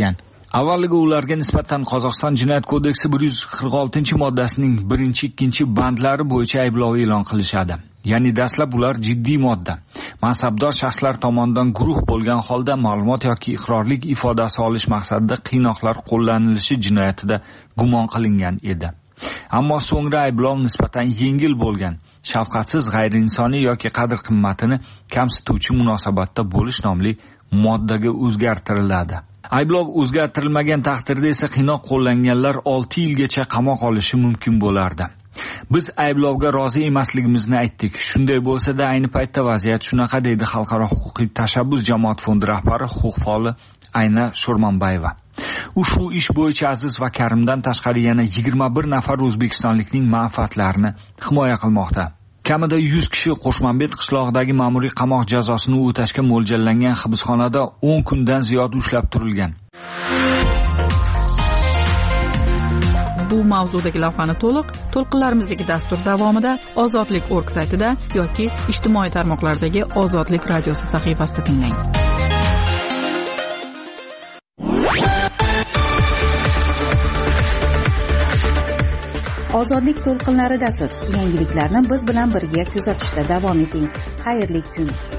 Avvaliga ularga nisbatan Qozog'iston Jinoyat kodeksi bir yuz qirq oltinchi moddasining birinchi ikkinchi bandlari bo'yicha ayblov e'lon qilishadi. Ya'ni dastlab ular jiddiy modda, mansabdor shaxslar tomonidan guruh bo'lgan holda ma'lumot yoki iqrorlik ifodasi olish maqsadida qiynoqlar qo'llanilishi jinoyatida gumon qilingan edi. Ammo so'ngra ayblov nisbatan yengil bo'lgan, shafqatsiz, g'ayriinsoniy yoki qadr-qimmatini kamsituvchi munosabatda bo'lish nomli moddaga o'zgartiriladi. Ayblov o'zgartirilmagan taqdirda esa qiynoq qo'llanganlar olti yilgacha qamoq olishi mumkin bo'lardi. Biz ayblovga rozi emasligimizni aytdik. Shunday bo'lsa-da, ayni paytda vaziyat shunaqa, deydi Xalqaro huquqiy tashabbus jamoat fondi rahbari, huquq faoli Ayna Sho'rmonbayeva. U shu ish bo'yicha Aziz va Karimdan tashqari yana yigirma bir nafar o'zbekistonlikning manfaatlarini himoya qilmoqda. Kamida yuz kishi Qo'shmanbet qishlog'idagi ma'muriy qamoq jazosini o'tashga mo'ljallangan hibsxonada o'n kundan ziyod ushlab turilgan. Bu mavzudagi lavhani to'liq to'lqinlarimizdagi dastur davomida ozodlik точка org saytida yoki ijtimoiy tarmoqlardagi Ozodlik radiosi sahifasida tinglang. Ozodlik to'lqinlaridasiz. Yangiliklarni biz bilan birga kuzatishda davom eting. Xayrli kun.